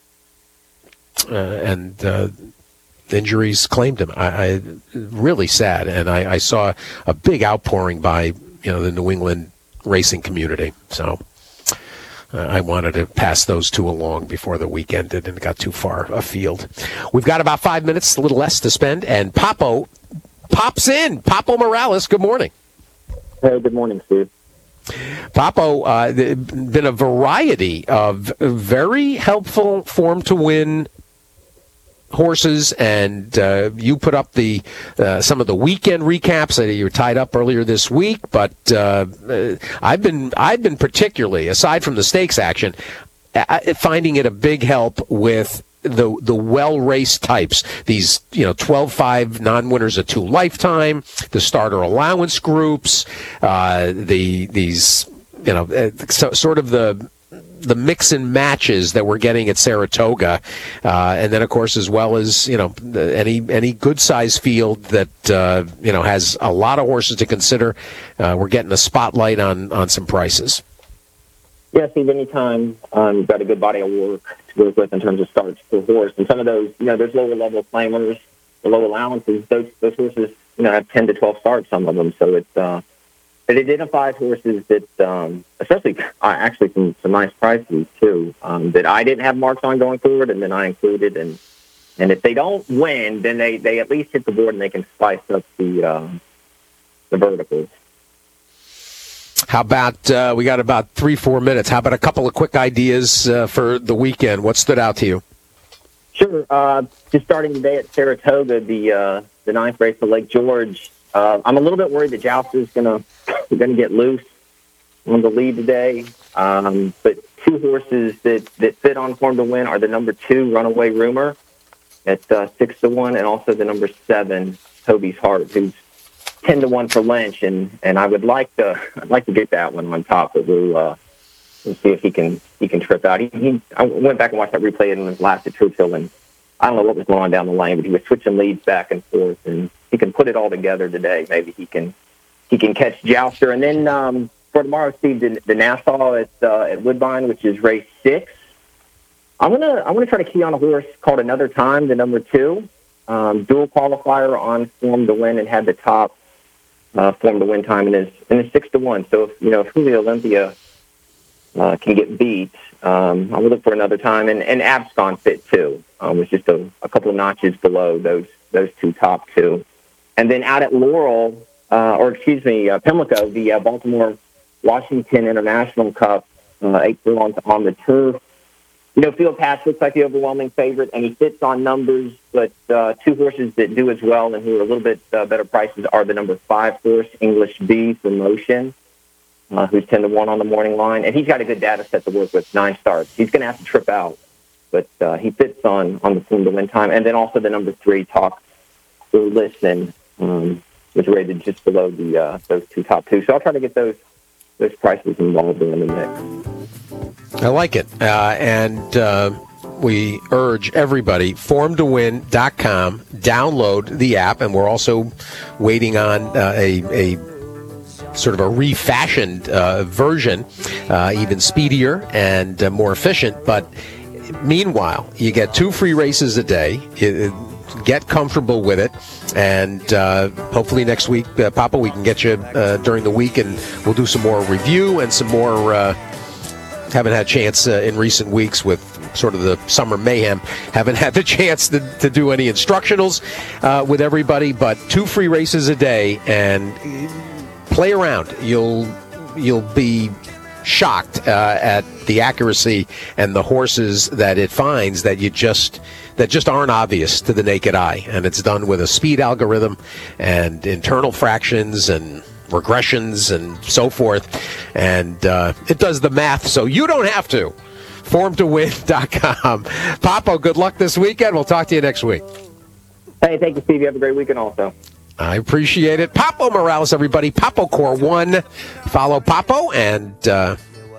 uh, and uh, injuries claimed him. I, I really sad, and I, I saw a big outpouring by you know the New England racing community. So uh, I wanted to pass those two along before the weekend didn't got too far afield. We've got about five minutes, a little less to spend, and Papo pops in. Papo Morales, good morning. Hey, good morning, Steve. Papo, uh, been a variety of very helpful form to win horses, and uh, you put up the uh, some of the weekend recaps that you were tied up earlier this week. But uh, I've been I've been particularly, aside from the stakes action, finding it a big help with the the well raced types. These you know twelve five non-winners of two lifetime, the starter allowance groups, uh, the these you know so, sort of the. the mix and matches that we're getting at Saratoga, uh, and then of course as well as you know any any good sized field that uh, you know has a lot of horses to consider. Uh, we're getting a spotlight on on some prices. Yeah, Steve. Anytime um, you've got a good body of work to work with in terms of starts for horse, and some of those you know there's lower level claimers, the low allowances. Those those horses you know have ten to twelve starts, some of them. So it's uh, it identifies horses that, um, especially uh, actually some, some nice prices too, um, that I didn't have marks on going forward, and then I included. And and if they don't win, then they, they at least hit the board and they can spice up the uh, the verticals. How about uh, we got about three four minutes? How about a couple of quick ideas uh, for the weekend? What stood out to you? Sure. Uh, just starting today at Saratoga, the uh, the ninth race of Lake George. Uh, I'm a little bit worried that Joust is gonna gonna get loose on the lead today. Um, but two horses that, that fit on form to win are the number two Runaway Rumor at uh, six to one, and also the number seven Toby's Heart, who's ten to one for Lynch. And, and I would like to I'd like to get that one on top, but we'll uh, and see if he can he can trip out. He, he I went back and watched that replay in his last at Churchill, and I don't know what was going on down the lane, but he was switching leads back and forth, and he can put it all together today. Maybe he can he can catch Jouster. And then um, for tomorrow, Steve, the, the Nassau at uh, at Woodbine, which is race six. I'm gonna I'm gonna try to key on a horse called Another Time, the number two, um, dual qualifier on form to win, and had the top uh, form to win time, and is and is six to one. So if you know if Julio Olympia uh, can get beat, um, I would look for Another Time, and and Abscon fit too. Um, was just a, a couple of notches below those those two top two, and then out at Laurel, uh, or excuse me, uh, Pimlico, the uh, Baltimore Washington International Cup, uh, eight furlongs on the turf. You know, Field Pass looks like the overwhelming favorite, and he fits on numbers, but uh, two horses that do as well and who are a little bit uh, better prices are the number five horse, English B for Motion, uh, who's ten to one on the morning line, and he's got a good data set to work with, nine starts. He's going to have to trip out, but uh, he fits on, on the form to win time. And then also the number three, Talk or Listen, um, was rated just below the uh, those two top two. So I'll try to get those those prices involved in the mix. I like it. Uh, and uh, we urge everybody, form to win dot com, download the app, and we're also waiting on uh, a, a sort of a refashioned uh, version, uh, even speedier and uh, more efficient. But meanwhile, you get two free races a day. It, get comfortable with it, and uh, hopefully next week, uh, Papa, we can get you uh, during the week, and we'll do some more review and some more uh, haven't had a chance uh, in recent weeks with sort of the summer mayhem, haven't had the chance to, to do any instructionals uh, with everybody, but two free races a day, and play around. You'll you'll be shocked uh, at the accuracy and the horses that it finds that you just that just aren't obvious to the naked eye, and it's done with a speed algorithm and internal fractions and regressions and so forth, and uh, it does the math so you don't have to. form to win dot com. Papo, good luck this weekend. We'll talk to you next week. Hey, thank you, Steve. You have a great weekend also. I appreciate it. Papo Morales, everybody. Papo Core one. Follow Papo, and uh,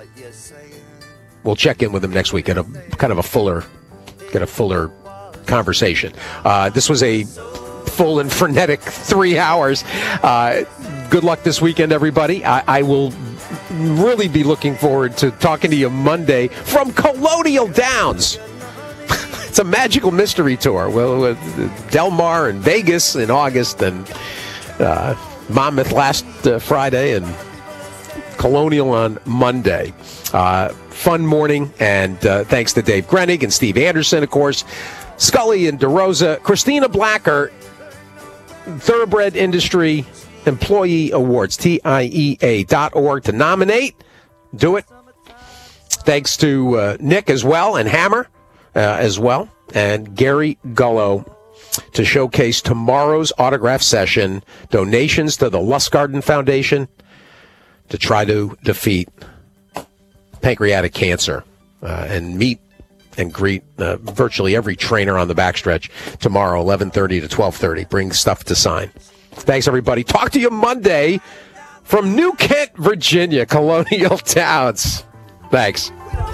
we'll check in with him next week at a kind of a fuller, get a fuller conversation. Uh, this was a full and frenetic three hours. Uh, good luck this weekend, everybody. I, I will really be looking forward to talking to you Monday from Colonial Downs. It's a magical mystery tour. Well, with Del Mar and Vegas in August, and uh, Monmouth last uh, Friday, and Colonial on Monday. Uh, fun morning, and uh, thanks to Dave Grenig and Steve Anderson, of course, Scully and DeRosa, Christina Blacker, Thoroughbred Industry Employee Awards, T I E A dot org to nominate. Do it. Thanks to uh, Nick as well, and Hammer uh, as well, and Gary Gullo to showcase tomorrow's autograph session, donations to the Lustgarten Foundation to try to defeat pancreatic cancer, uh, and meet and greet uh, virtually every trainer on the backstretch tomorrow, eleven thirty to twelve thirty. Bring stuff to sign. Thanks, everybody. Talk to you Monday from New Kent, Virginia, Colonial Downs. Thanks.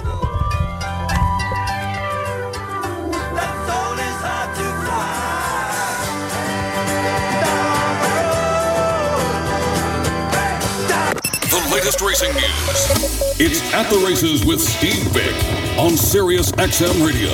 The latest racing news. It's At the Races with Steve Bick on Sirius X M Radio.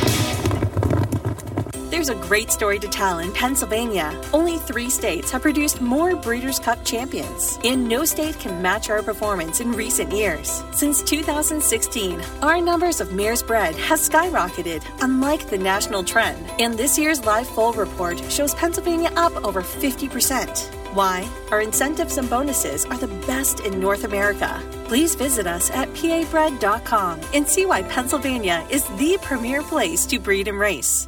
There's a great story to tell in Pennsylvania. Only three states have produced more Breeders' Cup champions, and no state can match our performance in recent years. Since two thousand sixteen, our numbers of mares bred has skyrocketed, unlike the national trend. And this year's Live Foal report shows Pennsylvania up over fifty percent. Why? Our incentives and bonuses are the best in North America. Please visit us at P A bred dot com and see why Pennsylvania is the premier place to breed and race.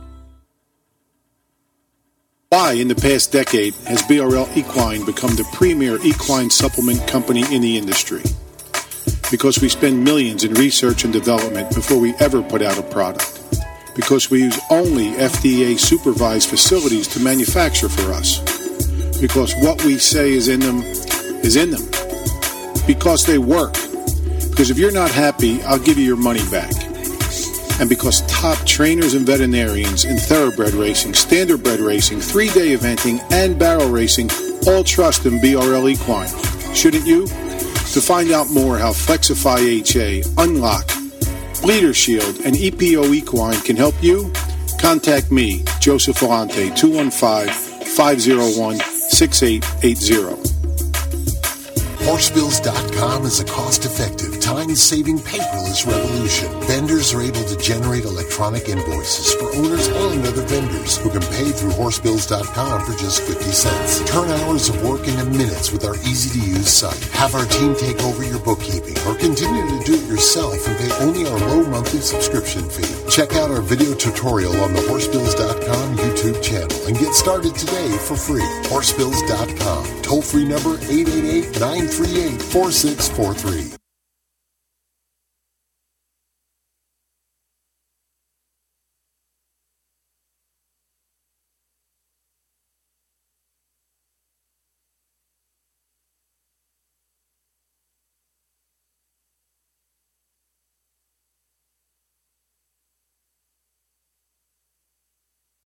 Why, in the past decade, has B R L Equine become the premier equine supplement company in the industry? Because we spend millions in research and development before we ever put out a product. Because we use only F D A-supervised facilities to manufacture for us. Because what we say is in them is in them. Because they work. Because if you're not happy, I'll give you your money back. And because top trainers and veterinarians in thoroughbred racing, standardbred racing, three-day eventing, and barrel racing all trust in B R L Equine. Shouldn't you? To find out more how Flexify H A, Unlock, Bleeder Shield, and E P O Equine can help you, contact me, Joseph Volante, two one five, five oh one, six eight eight zero. Horsebills dot com is a cost-effective, time-saving, paperless revolution. Vendors are able to generate electronic invoices for owners and other vendors who can pay through Horsebills dot com for just fifty cents. Turn hours of work into minutes with our easy-to-use site. Have our team take over your bookkeeping or continue to do it yourself and pay only our low monthly subscription fee. Check out our video tutorial on the Horsebills dot com YouTube channel and get started today for free. Horsebills dot com. Toll-free number eight eight eight, nine three eight, four six four three.